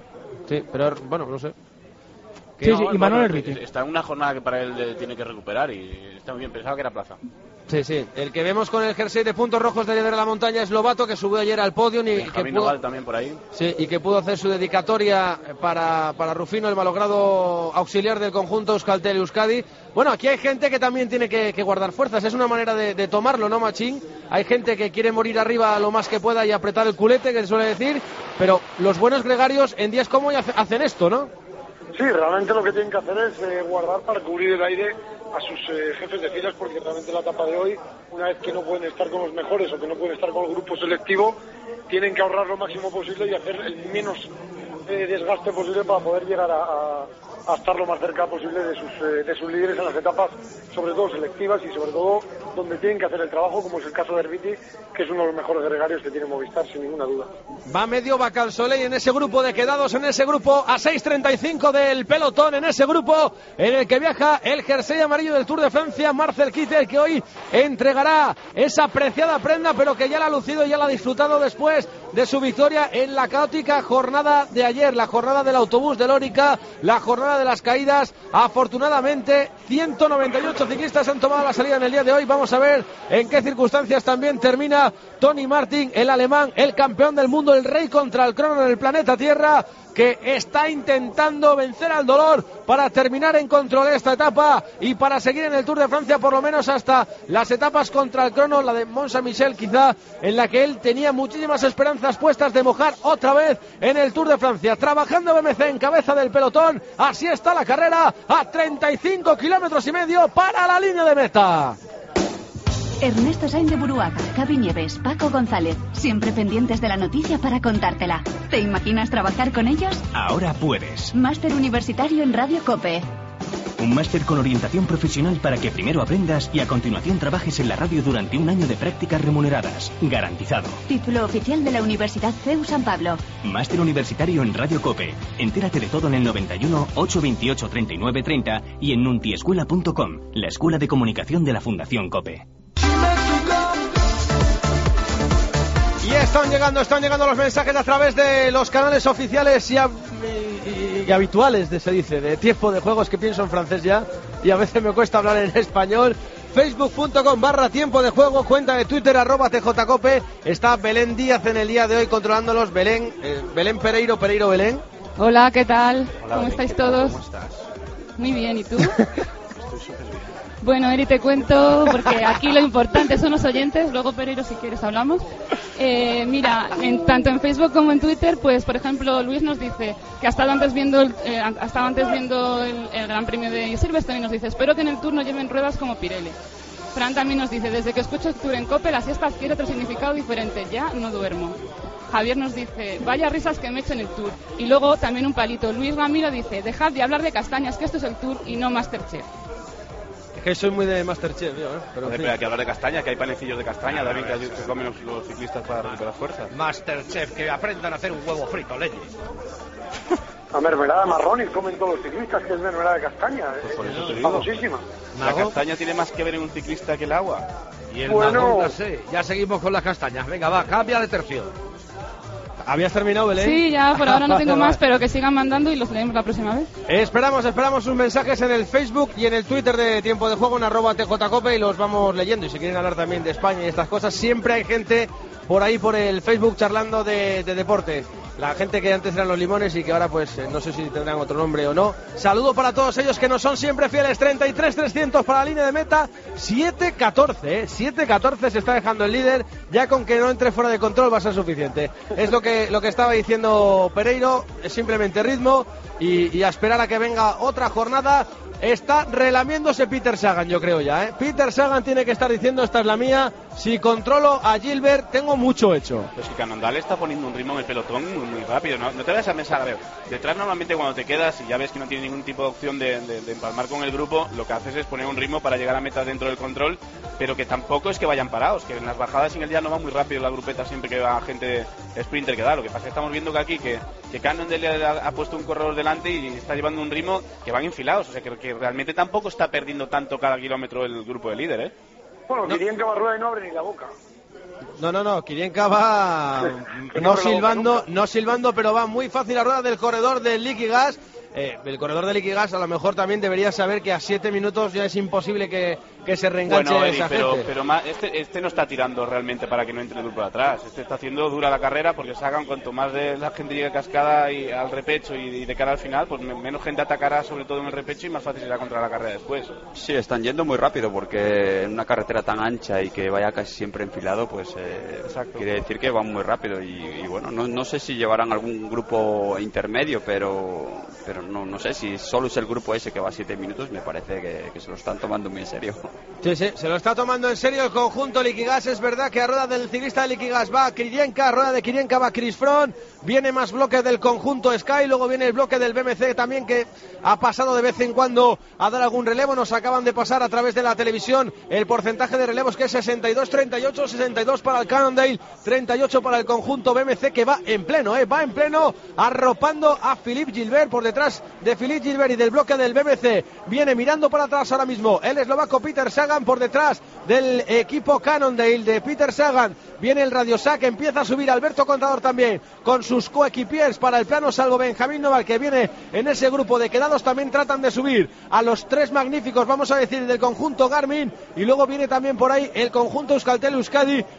Sí, pero bueno, no sé. Sí, no, sí, y Manuel Herbiti. Está en una jornada que para él tiene que recuperar y está muy bien, pensaba que era plaza. Sí, sí, el que vemos con el jersey de puntos rojos de líder de la montaña es Lobato, que subió ayer al podio y que pudo, Naval también por ahí. Sí, y que pudo hacer su dedicatoria para, para Rufino, el malogrado auxiliar del conjunto Euskaltel Euskadi. Bueno, aquí hay gente que también tiene que, que guardar fuerzas, es una manera de, de tomarlo, ¿no, Machín? Hay gente que quiere morir arriba lo más que pueda y apretar el culete, que se suele decir, pero los buenos gregarios en días como hoy hacen esto, ¿no? Sí, realmente lo que tienen que hacer es eh, guardar para cubrir el aire a sus eh, jefes de filas, porque realmente la etapa de hoy, una vez que no pueden estar con los mejores o que no pueden estar con el grupo selectivo, tienen que ahorrar lo máximo posible y hacer el menos eh, desgaste posible para poder llegar a, a, a estar lo más cerca posible de sus, eh, de sus líderes en las etapas, sobre todo selectivas y sobre todo donde tienen que hacer el trabajo, como es el caso de Herbiti, que es uno de los mejores gregarios que tiene Movistar, sin ninguna duda. Va medio Bacalsoley en ese grupo de quedados, en ese grupo a seis treinta y cinco del pelotón, en ese grupo en el que viaja el jersey amarillo del Tour de Francia, Marcel Kittel, que hoy entregará esa preciada prenda, pero que ya la ha lucido y ya la ha disfrutado después de su victoria en la caótica jornada de ayer, la jornada del autobús de Lórica, la jornada de las caídas. Afortunadamente ciento noventa y ocho ciclistas han tomado la salida en el día de hoy. Vamos a ver en qué circunstancias también termina Tony Martin, el alemán, el campeón del mundo, el rey contra el crono en el planeta Tierra, que está intentando vencer al dolor para terminar en control esta etapa y para seguir en el Tour de Francia por lo menos hasta las etapas contra el crono, la de Mont Saint-Michel quizá, en la que él tenía muchísimas esperanzas puestas de mojar otra vez en el Tour de Francia. Trabajando B M C en cabeza del pelotón, así está la carrera a treinta y cinco kilómetros y medio para la línea de meta. Ernesto Sainz de Buruaga, Gaby Nieves, Paco González, siempre pendientes de la noticia para contártela. ¿Te imaginas trabajar con ellos? Ahora puedes. Máster universitario en Radio COPE. Un máster con orientación profesional para que primero aprendas y a continuación trabajes en la radio durante un año de prácticas remuneradas. Garantizado. Título oficial de la Universidad C E U San Pablo. Máster universitario en Radio COPE. Entérate de todo en el noventa y uno, ochocientos veintiocho, treinta y nueve treinta y en nuntiescuela punto com, la escuela de comunicación de la Fundación COPE. Y están llegando, están llegando los mensajes a través de los canales oficiales y, a, y, y habituales, de, se dice, de tiempo de juegos, que pienso en francés ya y a veces me cuesta hablar en español. Facebook punto com barra tiempo de juego, cuenta de Twitter arroba tjcope. Está Belén Díaz en el día de hoy controlándolos. Belén, eh, Belén Pereiro, Pereiro Belén. Hola, ¿qué tal? Hola, ¿Cómo Belén, estáis ¿qué tal? todos? ¿Cómo estás? Muy bien, ¿y tú? Estoy súper bien. Bueno, Eri, te cuento, porque aquí lo importante son los oyentes, luego Pereiro, si quieres, hablamos. Eh, mira, en, tanto en Facebook como en Twitter, pues, por ejemplo, Luis nos dice que ha estado antes viendo el, eh, ha estado antes viendo el, el Gran Premio de Silverstone y nos dice, espero que en el Tour no lleven ruedas como Pirelli. Fran también nos dice, desde que escucho el Tour en COPE, la siesta adquiere otro significado diferente, ya no duermo. Javier nos dice, vaya risas que me echo en el Tour. Y luego también un palito, Luis Ramiro dice, dejad de hablar de castañas, que esto es el Tour y no Masterchef. Es que soy muy de Masterchef, yo, ¿eh? Pero, Joder, en fin. pero hay que hablar de castaña, que hay panecillos de castaña también que, que comen los, los ciclistas para recuperar fuerzas. Masterchef, que aprendan a hacer un huevo frito, leñe. La mermelada marrón y comen todos los ciclistas, que es mermelada de castaña. Pues por eso es te digo. famosísima. La castaña tiene más que ver en un ciclista que el agua. Y el Bueno. magón, no sé. Ya seguimos con las castañas. Venga, va, cambia de tercio. ¿Habías terminado, Belén? Sí, ya por ahora no tengo Vale, más, vale. pero que sigan mandando y los leemos la próxima vez. Esperamos, esperamos sus mensajes en el Facebook y en el Twitter de Tiempo de Juego en arroba tjcope y los vamos leyendo. Y si quieren hablar también de España y estas cosas, siempre hay gente por ahí por el Facebook charlando de, de deporte. La gente que antes eran los limones y que ahora pues no sé si tendrán otro nombre o no. Saludo para todos ellos que nos son siempre fieles. Treinta y tres trescientos para la línea de meta. Siete catorce, ¿eh? siete catorce se está dejando el líder. Ya con que no entre fuera de control va a ser suficiente. Es lo que, lo que estaba diciendo Pereiro. Es simplemente ritmo y, y a esperar a que venga otra jornada. Está relamiéndose Peter Sagan, yo creo ya, ¿eh? Peter Sagan tiene que estar diciendo, esta es la mía. Si controlo a Gilbert, tengo mucho hecho. Pues que Cannondale está poniendo un ritmo en el pelotón muy, muy rápido. No, no te vayas a pensar, a ver, detrás normalmente cuando te quedas y ya ves que no tiene ningún tipo de opción de, de, de empalmar con el grupo, lo que haces es poner un ritmo para llegar a meta dentro del control, pero que tampoco es que vayan parados, que en las bajadas en el día no va muy rápido la grupeta siempre que va gente sprinter que da. Lo que pasa es que estamos viendo que aquí que, que Cannondale ha, ha puesto un corredor delante y está llevando un ritmo que van enfilados, o sea que, que realmente tampoco está perdiendo tanto cada kilómetro el grupo de líder, ¿eh? Bueno, No. Kirienka Barrueda y no abre ni la boca. No, no, no, Kirienka va Que no no abre la boca silbando, nunca. no silbando, pero va muy fácil a rueda del corredor del Liquigas. Eh, el corredor del Liquigas a lo mejor también debería saber que a siete minutos ya es imposible que, que se reenganche Bueno, Eri, esa pero, gente. pero más, este, este no está tirando realmente para que no entre el grupo de atrás. Este está haciendo dura la carrera porque Sagan, cuanto más de la gente llegue cascada y al repecho y, y de cara al final, pues me- menos gente atacará sobre todo en el repecho y más fácil será contra la carrera después. Sí, están yendo muy rápido porque en una carretera tan ancha y que vaya casi siempre enfilado, pues eh, quiere decir que van muy rápido y, y bueno, no, no sé si llevarán algún grupo intermedio, pero pero no, no sé si solo es el grupo ese que va a siete minutos, me parece que, que se lo están tomando muy en serio. Sí, sí, se lo está tomando en serio el conjunto Liquigas. Es verdad que a rueda del ciclista de Liquigas va Kirienka, a rueda de Kirienka va Chris Froome, viene más bloque del conjunto Sky, luego viene el bloque del B M C también, que ha pasado de vez en cuando a dar algún relevo. Nos acaban de pasar a través de la televisión el porcentaje de relevos, que es sesenta y dos treinta y ocho, sesenta y dos para el Cannondale, treinta y ocho para el conjunto B M C, que va en pleno, eh, va en pleno, arropando a Philippe Gilbert por detrás de Philippe Gilbert y del bloque del B M C. Viene mirando para atrás ahora mismo el eslovaco Peter Sagan por detrás del equipo Cannondale de Peter Sagan. Viene el radiosac, empieza a subir Alberto Contador también con sus coequipiers para el plano, salvo Benjamín Noval, que viene en ese grupo de quedados. También tratan de subir a los tres magníficos, vamos a decir, del conjunto Garmin, y luego viene también por ahí el conjunto Euskaltel Euskadi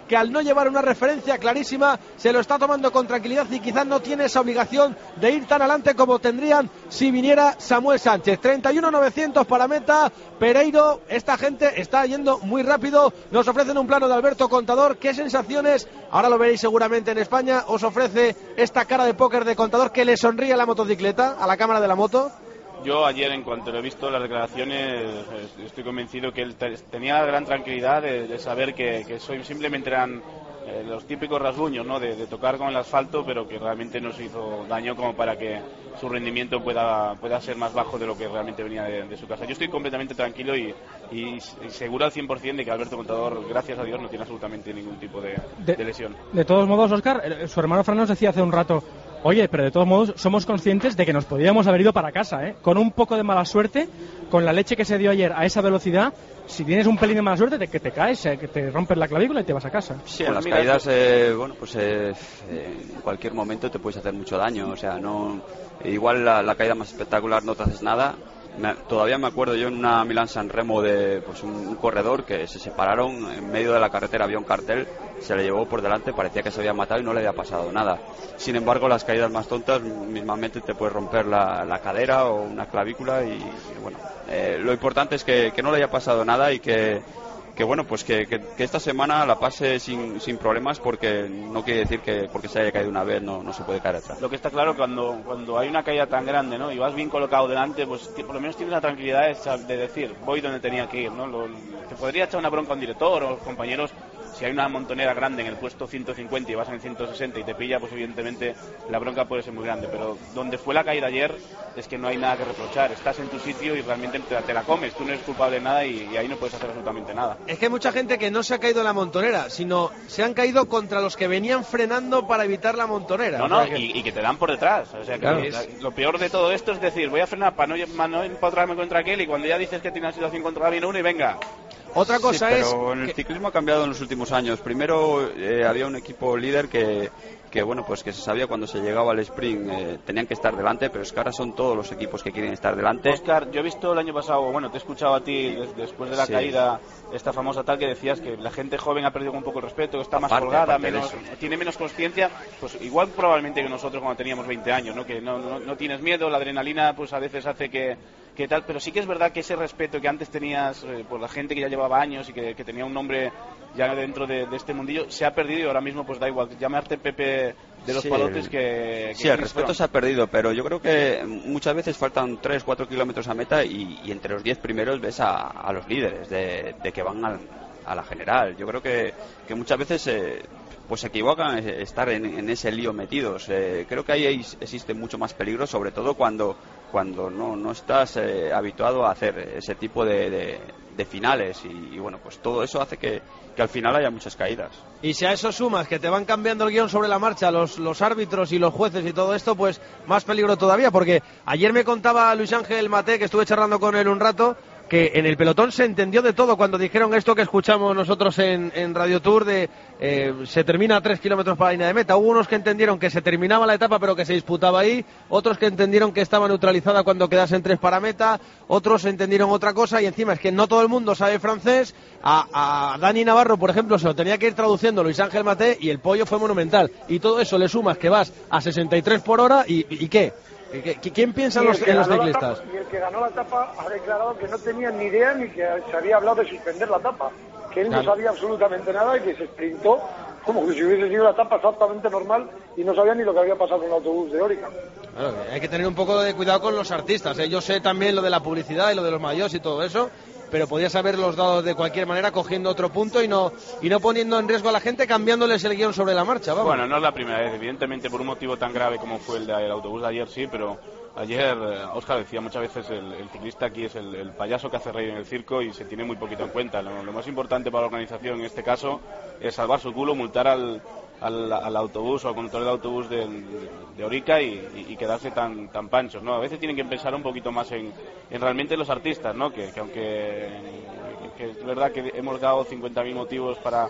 que al no llevar una referencia clarísima se lo está tomando con tranquilidad y quizás no tiene esa obligación de ir tan adelante como tendrían si viniera Samuel Sánchez. treinta y uno novecientos para meta. Pereiro, esta gente está yendo muy rápido. Nos ofrecen un plano de Alberto Contador. ¿Qué sensaciones? Ahora lo veréis seguramente en España. Os ofrece esta cara de póker de Contador que le sonríe a la motocicleta, a la cámara de la moto. Yo ayer, en cuanto lo he visto las declaraciones, estoy convencido que él tenía la gran tranquilidad de, de saber que, que soy, simplemente eran eh, los típicos rasguños, ¿no? De, de tocar con el asfalto, pero que realmente no se hizo daño como para que su rendimiento pueda, pueda ser más bajo de lo que realmente venía de, de su casa. Yo estoy completamente tranquilo y, y, y seguro al cien por ciento de que Alberto Contador, gracias a Dios, no tiene absolutamente ningún tipo de, de, de lesión. De todos modos, Óscar, su hermano Fran nos decía hace un rato: oye, pero de todos modos somos conscientes de que nos podíamos haber ido para casa, ¿eh? Con un poco de mala suerte, con la leche que se dio ayer a esa velocidad, si tienes un pelín de mala suerte, de que te caes, eh, que te rompes la clavícula y te vas a casa. Sí, en las caídas, eh, bueno, pues eh, en cualquier momento te puedes hacer mucho daño. O sea, no, igual la, la caída más espectacular no te haces nada. Me, todavía me acuerdo yo en una Milán-San Remo de pues un, un corredor que se separaron en medio de la carretera, había un cartel, se le llevó por delante, parecía que se había matado y no le había pasado nada. Sin embargo, las caídas más tontas mismamente te puedes romper la, la cadera o una clavícula y, y bueno, eh, lo importante es que, que no le haya pasado nada y que que bueno, pues que, que, que esta semana la pase sin, sin problemas, porque no quiere decir que porque se haya caído una vez no, no se puede caer atrás. Lo que está claro, cuando cuando hay una caída tan grande, ¿no?, y vas bien colocado delante, pues por lo menos tienes la tranquilidad de, de decir, voy donde tenía que ir, ¿no? Lo, te podría echar una bronca a un director o compañeros. Si hay una montonera grande en el puesto ciento cincuenta y vas en ciento sesenta y te pilla, pues evidentemente la bronca puede ser muy grande. Pero donde fue la caída ayer es que no hay nada que reprochar. Estás en tu sitio y realmente te, te la comes. Tú no eres culpable de nada y, y ahí no puedes hacer absolutamente nada. Es que hay mucha gente que no se ha caído en la montonera, sino se han caído contra los que venían frenando para evitar la montonera. No, no, o sea, que... Y, y que te dan por detrás. O sea, que claro, es... lo peor de todo esto es decir, voy a frenar para no, para no empotrarme contra aquel, y cuando ya dices que tiene una situación contra viene uno y venga. Otra cosa sí, es... pero en el ciclismo ha cambiado en los últimos años. Primero eh, había un equipo líder que, que, bueno, pues que se sabía cuando se llegaba al sprint eh, tenían que estar delante, pero es que ahora son todos los equipos que quieren estar delante. Óscar, yo he visto el año pasado, bueno, te he escuchado a ti después de la sí. caída, esta famosa tal, que decías que la gente joven ha perdido un poco el respeto, que está más aparte, colgada, aparte menos, tiene menos consciencia, pues igual probablemente que nosotros cuando teníamos veinte años, ¿no? Que no, no, no tienes miedo, la adrenalina pues a veces hace que... que tal, pero sí que es verdad que ese respeto que antes tenías eh, por la gente que ya llevaba años y que, que tenía un nombre ya dentro de, de este mundillo, se ha perdido y ahora mismo pues da igual llamarte Pepe de los sí, palotes que, que sí, el respeto fueron. Se ha perdido, pero yo creo que muchas veces faltan tres, cuatro kilómetros a meta y, y entre los diez primeros ves a, a los líderes de, de que van a, a la general. Yo creo que, que muchas veces eh, pues se equivocan estar en, en ese lío metidos. Eh, creo que ahí existe mucho más peligro, sobre todo cuando cuando no, no estás eh, habituado a hacer ese tipo de, de, de finales y, y bueno, pues todo eso hace que, que al final haya muchas caídas. Y si a eso sumas que te van cambiando el guión sobre la marcha los, los árbitros y los jueces y todo esto, pues más peligro todavía, porque ayer me contaba Luis Ángel Maté, que estuve charlando con él un rato, que en el pelotón se entendió de todo cuando dijeron esto que escuchamos nosotros en, en Radio Tour de eh, se termina a tres kilómetros para la línea de meta. Hubo unos que entendieron que se terminaba la etapa pero que se disputaba ahí, otros que entendieron que estaba neutralizada cuando quedasen tres para meta, otros entendieron otra cosa, y encima es que no todo el mundo sabe francés. A, a Dani Navarro, por ejemplo, se lo tenía que ir traduciendo Luis Ángel Maté y el pollo fue monumental, y todo eso le sumas que vas a sesenta y tres por hora y, y, y ¿qué? ¿Quién piensa en los, en los ciclistas? Tapa, y el que ganó la etapa ha declarado que no tenía ni idea ni que se había hablado de suspender la etapa, que él claro. no sabía absolutamente nada y que se sprintó como que si hubiese sido la etapa exactamente normal y no sabía ni lo que había pasado con el autobús de Orica. Claro, hay que tener un poco de cuidado con los artistas, ¿eh? Yo sé también lo de la publicidad y lo de los mayores y todo eso, pero podías haberlos dado de cualquier manera cogiendo otro punto y no y no poniendo en riesgo a la gente, cambiándoles el guión sobre la marcha. Vamos. Bueno, no es la primera vez, evidentemente por un motivo tan grave como fue el del autobús de ayer, sí, pero ayer Óscar decía muchas veces el, el ciclista aquí es el, el payaso que hace reír en el circo y se tiene muy poquito en cuenta. Lo, lo más importante para la organización en este caso es salvar su culo, multar al, al, al autobús o al conductor del autobús de, de Orica y, y, y quedarse tan tan panchos, ¿no? A veces tienen que pensar un poquito más en, en realmente los artistas, ¿no? Que, que aunque que es verdad que hemos dado cincuenta mil motivos para,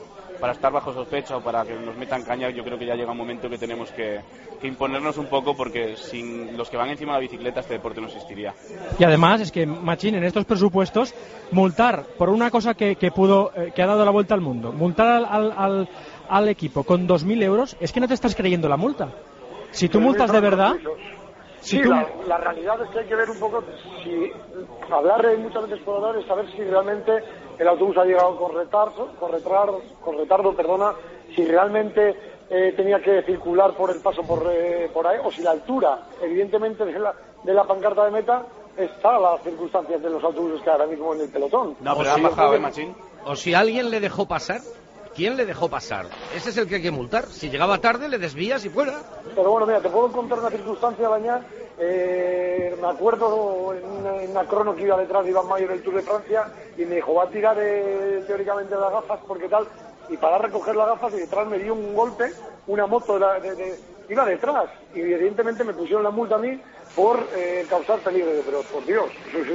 para estar bajo sospecha o para que nos metan caña, yo creo que ya llega un momento que tenemos que, que imponernos un poco, porque sin los que van encima de la bicicleta este deporte no existiría. Y además es que, Machín, en estos presupuestos, multar por una cosa que, que pudo, eh, que ha dado la vuelta al mundo, multar al, al, al, al equipo con dos mil euros, es que no te estás creyendo la multa. Si tú multas de verdad... Sí, si tú... la, la realidad es que hay que ver un poco, si hablar muchas veces por hablar es saber si realmente el autobús ha llegado con retardo, con retardo, con retardo, perdona, si realmente eh, tenía que circular por el paso por, eh, por ahí, o si la altura, evidentemente, de la, de la pancarta de meta está a las circunstancias de los autobuses que ahora mismo en el pelotón. No, pero han bajado, ¿eh, Machín? O si alguien le dejó pasar... ¿Quién le dejó pasar? Ese es el que hay que multar. Si llegaba tarde, le desvías y fuera. Pero bueno, mira, te puedo contar una circunstancia, Bañar. Eh, me acuerdo en una, en una crono que iba detrás de Iván Mayo en el Tour de Francia y me dijo, va a tirar eh, teóricamente las gafas porque tal. Y para recoger las gafas y detrás me dio un golpe, una moto de la, de, de, iba detrás. Y evidentemente me pusieron la multa a mí por eh, causar peligro. Pero por Dios,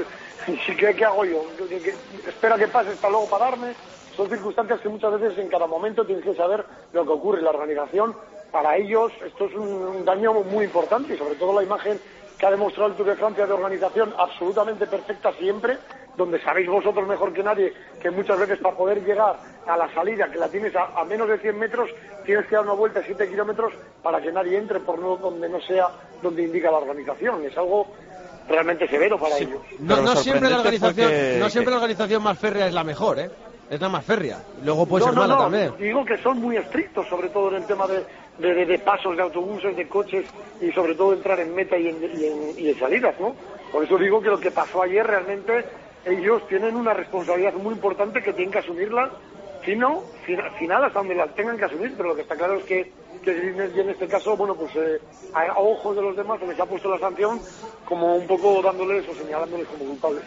¿qué, qué hago yo? ¿Qué, qué, espera que pase hasta luego para darme? Son circunstancias que muchas veces en cada momento tienes que saber lo que ocurre. La organización, para ellos, esto es un, un daño muy importante, y sobre todo la imagen que ha demostrado el Tour de Francia de organización absolutamente perfecta siempre, donde sabéis vosotros mejor que nadie que muchas veces para poder llegar a la salida, que la tienes a, a menos de cien metros, tienes que dar una vuelta de siete kilómetros para que nadie entre por no, donde no sea donde indica la organización. Es algo realmente severo para sí, ellos. No, no siempre la organización, que, no siempre que... la organización más férrea es la mejor, ¿eh? Es la más férrea. Luego puede no, ser no, mala no. también. Digo que son muy estrictos, sobre todo en el tema de, de, de, de pasos, de autobuses, de coches y sobre todo entrar en meta y en, y, en, y en salidas, ¿no? Por eso digo que lo que pasó ayer realmente ellos tienen una responsabilidad muy importante que tienen que asumirla, final, final hasta donde la tengan que asumir, pero lo que está claro es que, que en este caso, bueno, pues eh, a, a ojos de los demás se les ha puesto la sanción como un poco dándoles o señalándoles como culpables.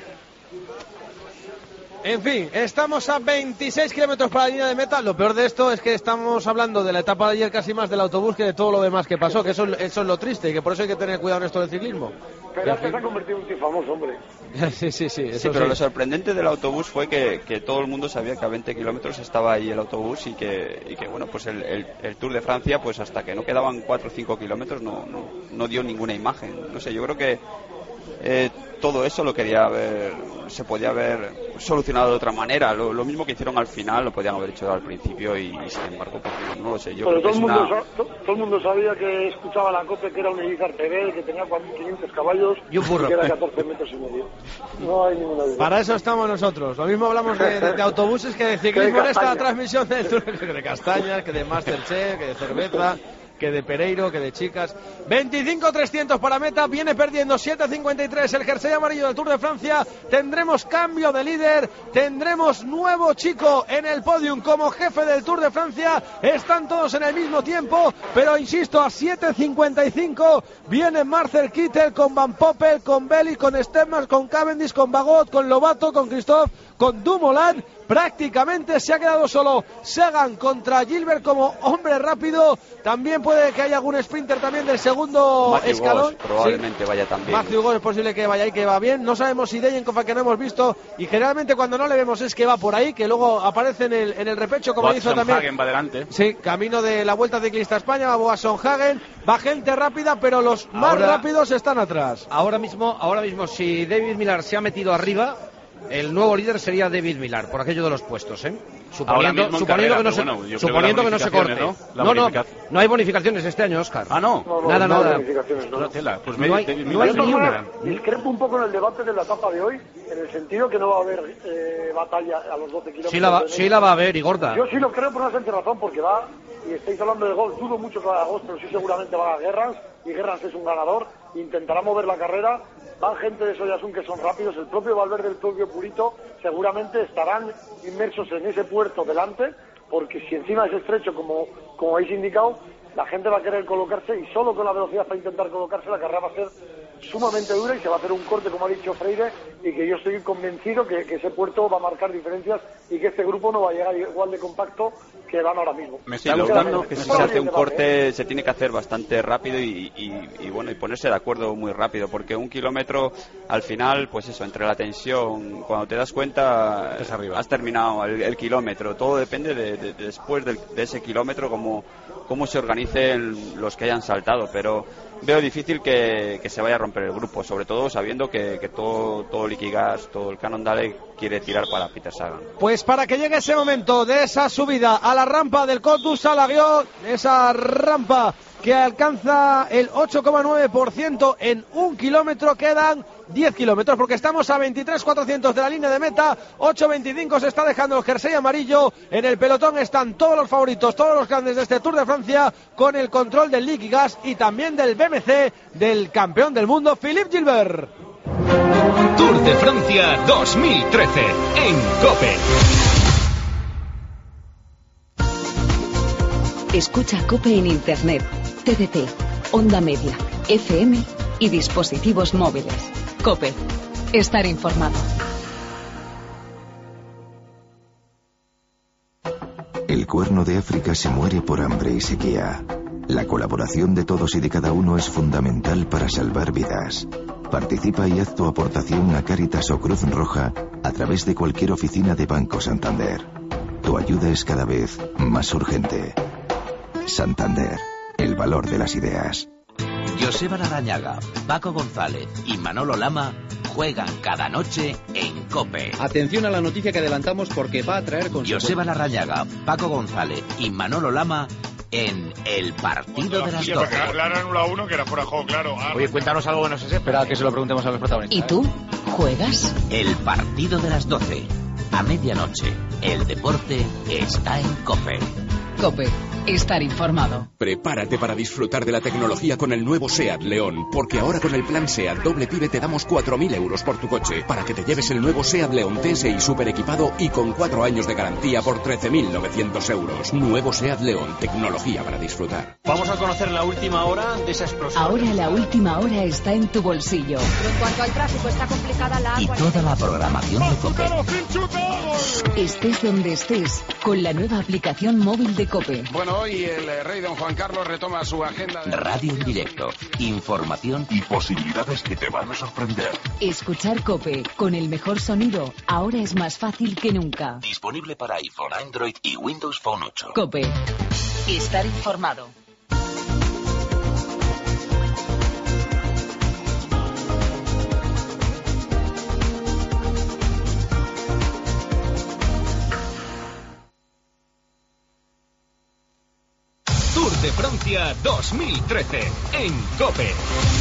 En fin, estamos a veintiséis kilómetros para la línea de meta. Lo peor de esto es que estamos hablando de la etapa de ayer casi más del autobús que de todo lo demás que pasó, que eso, eso es lo triste y que por eso hay que tener cuidado en esto del ciclismo. Pero es que se ha convertido en un tío famoso, hombre. sí, sí, sí. Eso sí, pero sí. Lo sorprendente del autobús fue que, que todo el mundo sabía que a veinte kilómetros estaba ahí el autobús y que, y que bueno, pues el, el, el Tour de Francia, pues hasta que no quedaban cuatro o cinco kilómetros no, no, no dio ninguna imagen. No sé, yo creo que eh, todo eso lo quería haber, se podía haber solucionado de otra manera. Lo, lo mismo que hicieron al final lo podían haber hecho al principio y, y sin embargo, pues, no, no lo sé. Yo pero creo todo, que el es mundo una... sa- to- todo el mundo sabía que escuchaba la COPE, que era un Elizar T V, que tenía quinientos caballos y un burro, que era catorce metros y medio. No hay ninguna duda. Para eso estamos nosotros. Lo mismo hablamos de, de, de autobuses que de ciclismo en esta transmisión del Tour, que de castañas, que de Masterchef, que de cerveza, que de Pereiro, que de chicas. veinticinco trescientos para meta, viene perdiendo siete cincuenta y tres el jersey amarillo del Tour de Francia. Tendremos cambio de líder, tendremos nuevo chico en el podium como jefe del Tour de Francia. Están todos en el mismo tiempo, pero insisto, a siete cincuenta y cinco viene Marcel Kittel con Van Poppel, con Belli, con Stefan, con Cavendish, con Bagot, con Lobato, con Christophe, con Dumoulin. Prácticamente se ha quedado solo Sagan contra Gilbert como hombre rápido. También puede que haya algún sprinter también del segundo Matthew escalón. Goss, probablemente sí. vaya también. Matthew Goss es posible que vaya ahí, que va bien. No sabemos si Dejenkov, que no hemos visto, y generalmente cuando no le vemos es que va por ahí, que luego aparece en el, en el repecho, como Watson hizo también. Hagen va adelante. Sí, camino de la Vuelta Ciclista a España, va Watson Hagen, va gente rápida, pero los Ahora, más rápidos están atrás. Ahora mismo, ahora mismo, si David Millar se ha metido arriba, el nuevo líder sería David Millar, por aquello de los puestos, ¿eh? Suponiendo, suponiendo carrera, que no se, bueno, suponiendo que, que no se corte. ¿no? No, no, no hay bonificaciones este año, Óscar. Ah, no. No, no, nada, no nada. Hay bonificaciones, no. Pues no hay, me, no hay ni una. Discrepo un poco en el debate de la etapa de hoy, en el sentido que no va a haber eh, batalla a los doce kilómetros. Sí la, va, sí la va a haber, y gorda. Yo sí lo creo por una sencilla razón, porque va, y estáis hablando del gol, dudo mucho que haga Gos, pero sí seguramente va a Guerrans, y Guerrans es un ganador, intentará mover la carrera. Van gente de Soyasun que son rápidos, el propio Valverde, el propio Purito, seguramente estarán inmersos en ese puerto delante, porque si encima es estrecho, como, como habéis indicado, la gente va a querer colocarse y solo con la velocidad para intentar colocarse la carrera va a ser sumamente dura y se va a hacer un corte, como ha dicho Freire, y que yo estoy convencido que, que ese puerto va a marcar diferencias y que este grupo no va a llegar igual de compacto que van ahora mismo. Me está gustando que si se hace un corte se tiene que hacer bastante rápido y, y, y bueno, y ponerse de acuerdo muy rápido, porque un kilómetro al final, pues eso, entre la tensión, cuando te das cuenta has terminado el, el kilómetro. Todo depende de, de, de después de, de ese kilómetro cómo, cómo se organicen los que hayan saltado, pero veo difícil que, que se vaya a romper el grupo, sobre todo sabiendo que, que todo, todo Liquigas, todo el Cannondale quiere tirar para Peter Sagan. Pues para que llegue ese momento de esa subida a la rampa del Col du Salaguió, esa rampa que alcanza el ocho coma nueve por ciento en un kilómetro, quedan diez kilómetros, porque estamos a veintitrés mil cuatrocientos de la línea de meta. Ocho veinticinco se está dejando el jersey amarillo. En el pelotón están todos los favoritos, todos los grandes de este Tour de Francia, con el control del Liquigas y también del B M C, del campeón del mundo, Philippe Gilbert. Tour de Francia dos mil trece en COPE. Escucha COPE en Internet, T D T, Onda Media, F M y dispositivos móviles. COPE. Estar informado. El Cuerno de África se muere por hambre y sequía. La colaboración de todos y de cada uno es fundamental para salvar vidas. Participa y haz tu aportación a Cáritas o Cruz Roja a través de cualquier oficina de Banco Santander. Tu ayuda es cada vez más urgente. Santander, el valor de las ideas. Joseba Larrañaga, Paco González y Manolo Lama juegan cada noche en COPE. Atención a la noticia que adelantamos porque va a traer consecuencias. Joseba Larrañaga, Paco González y Manolo Lama en el partido de las doce. Le han anulado uno que era fuera de juego, claro. Ah, Oye, cuéntanos algo que no sé, espera que se lo preguntemos a los protagonistas. ¿Y tú? ¿Juegas? El partido de las doce. A medianoche, el deporte está en COPE. COPE. Estar informado. Prepárate para disfrutar de la tecnología con el nuevo SEAT León, porque ahora con el plan SEAT Doble Pibe te damos cuatro mil euros por tu coche, para que te lleves el nuevo SEAT León T S I super equipado y con cuatro años de garantía por trece mil novecientos euros. Nuevo SEAT León, tecnología para disfrutar. Vamos a conocer la última hora de esa explosión. Ahora la última hora está en tu bolsillo. Pero en cuanto al tráfico, está complicada la agua. Y toda la programación de COPE. Estés donde estés, con la nueva aplicación móvil de COPE. Bueno, hoy el rey don Juan Carlos retoma su agenda de... Radio en directo, información y posibilidades que te van a sorprender. Escuchar COPE con el mejor sonido ahora es más fácil que nunca. Disponible para iPhone, Android y Windows Phone ocho. COPE. Estar informado. Tour de Francia dos mil trece en COPE.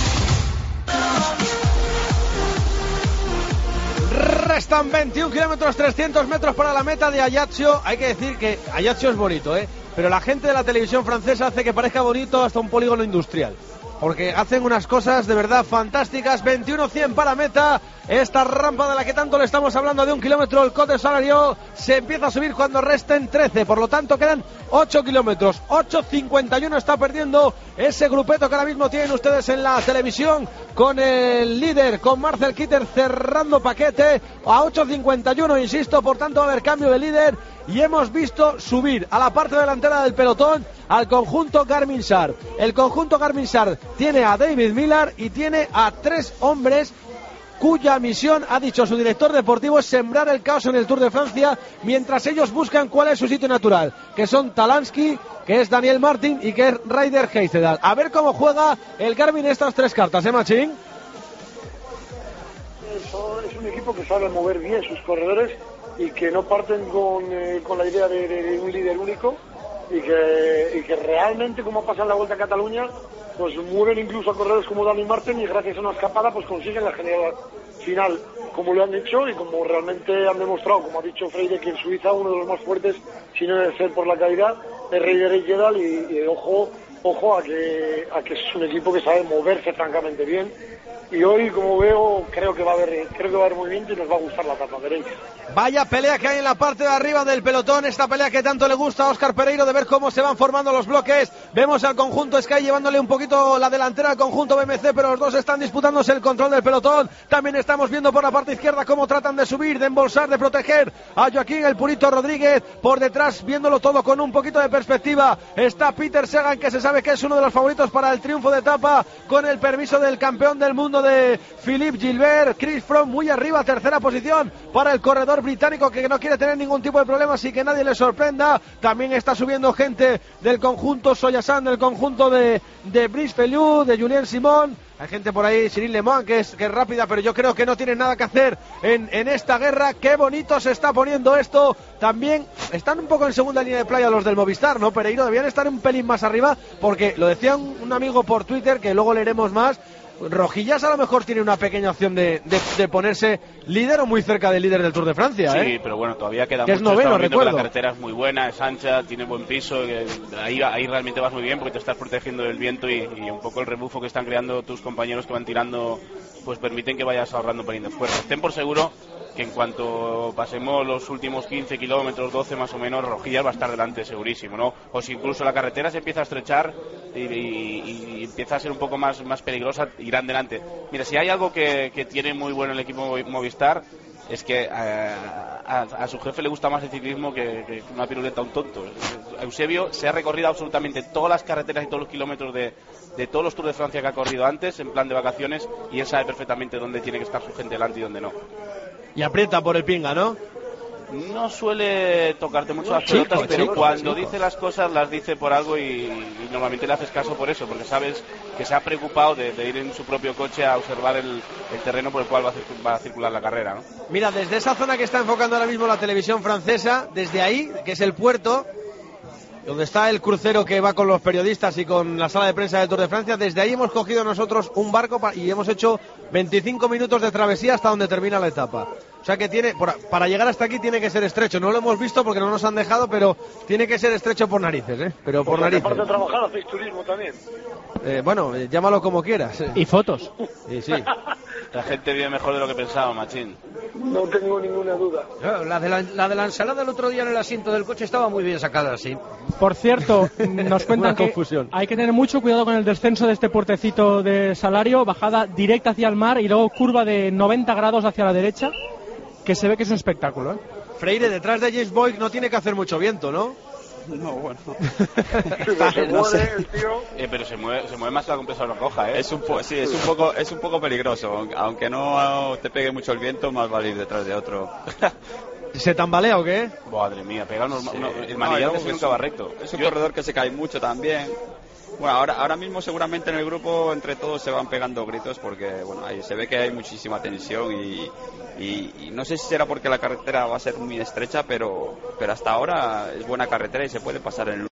Restan veintiún kilómetros, trescientos metros para la meta de Ajaccio. Hay que decir que Ajaccio es bonito, ¿eh? Pero la gente de la televisión francesa hace que parezca bonito hasta un polígono industrial, porque hacen unas cosas de verdad fantásticas. Veintiuno cien para meta. Esta rampa de la que tanto le estamos hablando, de un kilómetro, el Col du Salaguió, se empieza a subir cuando resten trece. Por lo tanto quedan ocho kilómetros. ocho cincuenta y uno está perdiendo ese grupeto que ahora mismo tienen ustedes en la televisión, con el líder, con Marcel Kittel cerrando paquete a ocho cincuenta y uno, insisto. Por tanto va a haber cambio de líder y hemos visto subir a la parte delantera del pelotón al conjunto Garmin-Sar. El conjunto Garmin-Sar tiene a David Millar y tiene a tres hombres cuya misión, ha dicho su director deportivo, es sembrar el caos en el Tour de Francia, mientras ellos buscan cuál es su sitio natural, que son Talansky, que es Daniel Martin y que es Ryder Haisedal. A ver cómo juega el Garmin estas tres cartas, ¿eh, Machín? Es un equipo que sabe mover bien sus corredores y que no parten con, eh, con la idea de, de, de un líder único, y que, y que realmente, como pasa en la Vuelta a Cataluña, pues mueven incluso a corredores como Dani Martin, y gracias a una escapada pues consiguen la general final, como lo han hecho y como realmente han demostrado, como ha dicho Freire, que en Suiza uno de los más fuertes, si no debe ser por la calidad, es Ryder Haisedal, y, y ojo ojo a que a que es un equipo que sabe moverse francamente bien, y hoy, como veo, creo que va a haber, creo que va a haber movimiento y nos va a gustar la etapa, veréis. Vaya pelea que hay en la parte de arriba del pelotón, esta pelea que tanto le gusta a Óscar Pereiro, de ver cómo se van formando los bloques. Vemos al conjunto Sky llevándole un poquito la delantera al conjunto B M C, pero los dos están disputándose el control del pelotón. También estamos viendo por la parte izquierda cómo tratan de subir, de embolsar, de proteger a Joaquín el Purito Rodríguez. Por detrás, viéndolo todo con un poquito de perspectiva, está Peter Sagan, que se sabe que es uno de los favoritos para el triunfo de etapa, con el permiso del campeón del mundo de Philippe Gilbert. Chris Froome muy arriba, tercera posición para el corredor británico, que no quiere tener ningún tipo de problemas y que nadie le sorprenda. También está subiendo gente del conjunto Soyasan, del conjunto de, de Brice Feliu, de Julien Simon. Hay gente por ahí, Cyril Lemoine, que es, que es rápida, pero yo creo que no tiene nada que hacer en, en esta guerra. Qué bonito se está poniendo esto. También están un poco en segunda línea de playa los del Movistar, ¿no, Pereiro? Debían estar un pelín más arriba, porque lo decía un, un amigo por Twitter, que luego leeremos más. Rojillas a lo mejor tiene una pequeña opción de, de, de ponerse líder o muy cerca del líder del Tour de Francia, ¿eh? Sí, pero bueno, todavía queda que mucho. Es noveno, recuerdo. Que la carretera es muy buena, es ancha, tiene buen piso, ahí, ahí realmente vas muy bien porque te estás protegiendo del viento y, y un poco el rebufo que están creando tus compañeros que van tirando, pues permiten que vayas ahorrando un pelín de esfuerzo. Ten por seguro que en cuanto pasemos los últimos quince kilómetros, doce más o menos, Rojillas va a estar delante segurísimo, ¿no? O si incluso la carretera se empieza a estrechar y, y, y empieza a ser un poco más, más peligrosa, irán delante. Mira, si hay algo que, que tiene muy bueno el equipo Movistar, es que a, a, a su jefe le gusta más el ciclismo que, que una piruleta a un tonto. Eusebio se ha recorrido absolutamente todas las carreteras y todos los kilómetros de, de todos los Tours de Francia que ha corrido antes, en plan de vacaciones, y él sabe perfectamente dónde tiene que estar su gente delante y dónde no. Y aprieta por el pinga, ¿no? No suele tocarte mucho las chico, pelotas, pero chico, cuando chico. dice las cosas las dice por algo y, y normalmente le haces caso por eso, porque sabes que se ha preocupado de, de ir en su propio coche a observar el, el terreno por el cual va a, circul- va a circular la carrera, ¿no? Mira, desde esa zona que está enfocando ahora mismo la televisión francesa, desde ahí, que es el puerto, donde está el crucero que va con los periodistas y con la sala de prensa del Tour de Francia, desde ahí hemos cogido nosotros un barco pa- y hemos hecho veinticinco minutos de travesía hasta donde termina la etapa. O sea que tiene, por, para llegar hasta aquí tiene que ser estrecho. No lo hemos visto porque no nos han dejado, pero tiene que ser estrecho por narices, ¿eh? Pero por Porque narices. aparte de trabajar, hacéis turismo también. Eh, bueno, eh, llámalo como quieras. Y fotos. Sí, sí. La gente vive mejor de lo que pensaba, machín. No tengo ninguna duda. La de la, la de la ensalada el otro día en el asiento del coche estaba muy bien sacada, sí. Por cierto, nos cuentan Una que confusión. hay que tener mucho cuidado con el descenso de este puertecito de Salario, bajada directa hacia el mar y luego curva de noventa grados hacia la derecha, que se ve que es un espectáculo, ¿eh? Freire, detrás de James Boyd no tiene que hacer mucho viento, ¿no? No, bueno. Se No sé. muere el tío. Eh, pero se mueve, se mueve más que la compresora coja, ¿eh? Es un po- sí, es un poco es un poco peligroso, aunque no te pegue mucho el viento, más vale ir detrás de otro. ¿Se tambalea o qué? Madre mía, pega unos, Sí. uno- el No, manillar luego de es nunca un- va recto. Es un Yo- corredor que se cae mucho también. Bueno, ahora ahora mismo seguramente en el grupo entre todos se van pegando gritos porque bueno, ahí se ve que hay muchísima tensión y, y, y no sé si será porque la carretera va a ser muy estrecha, pero pero hasta ahora es buena carretera y se puede pasar en el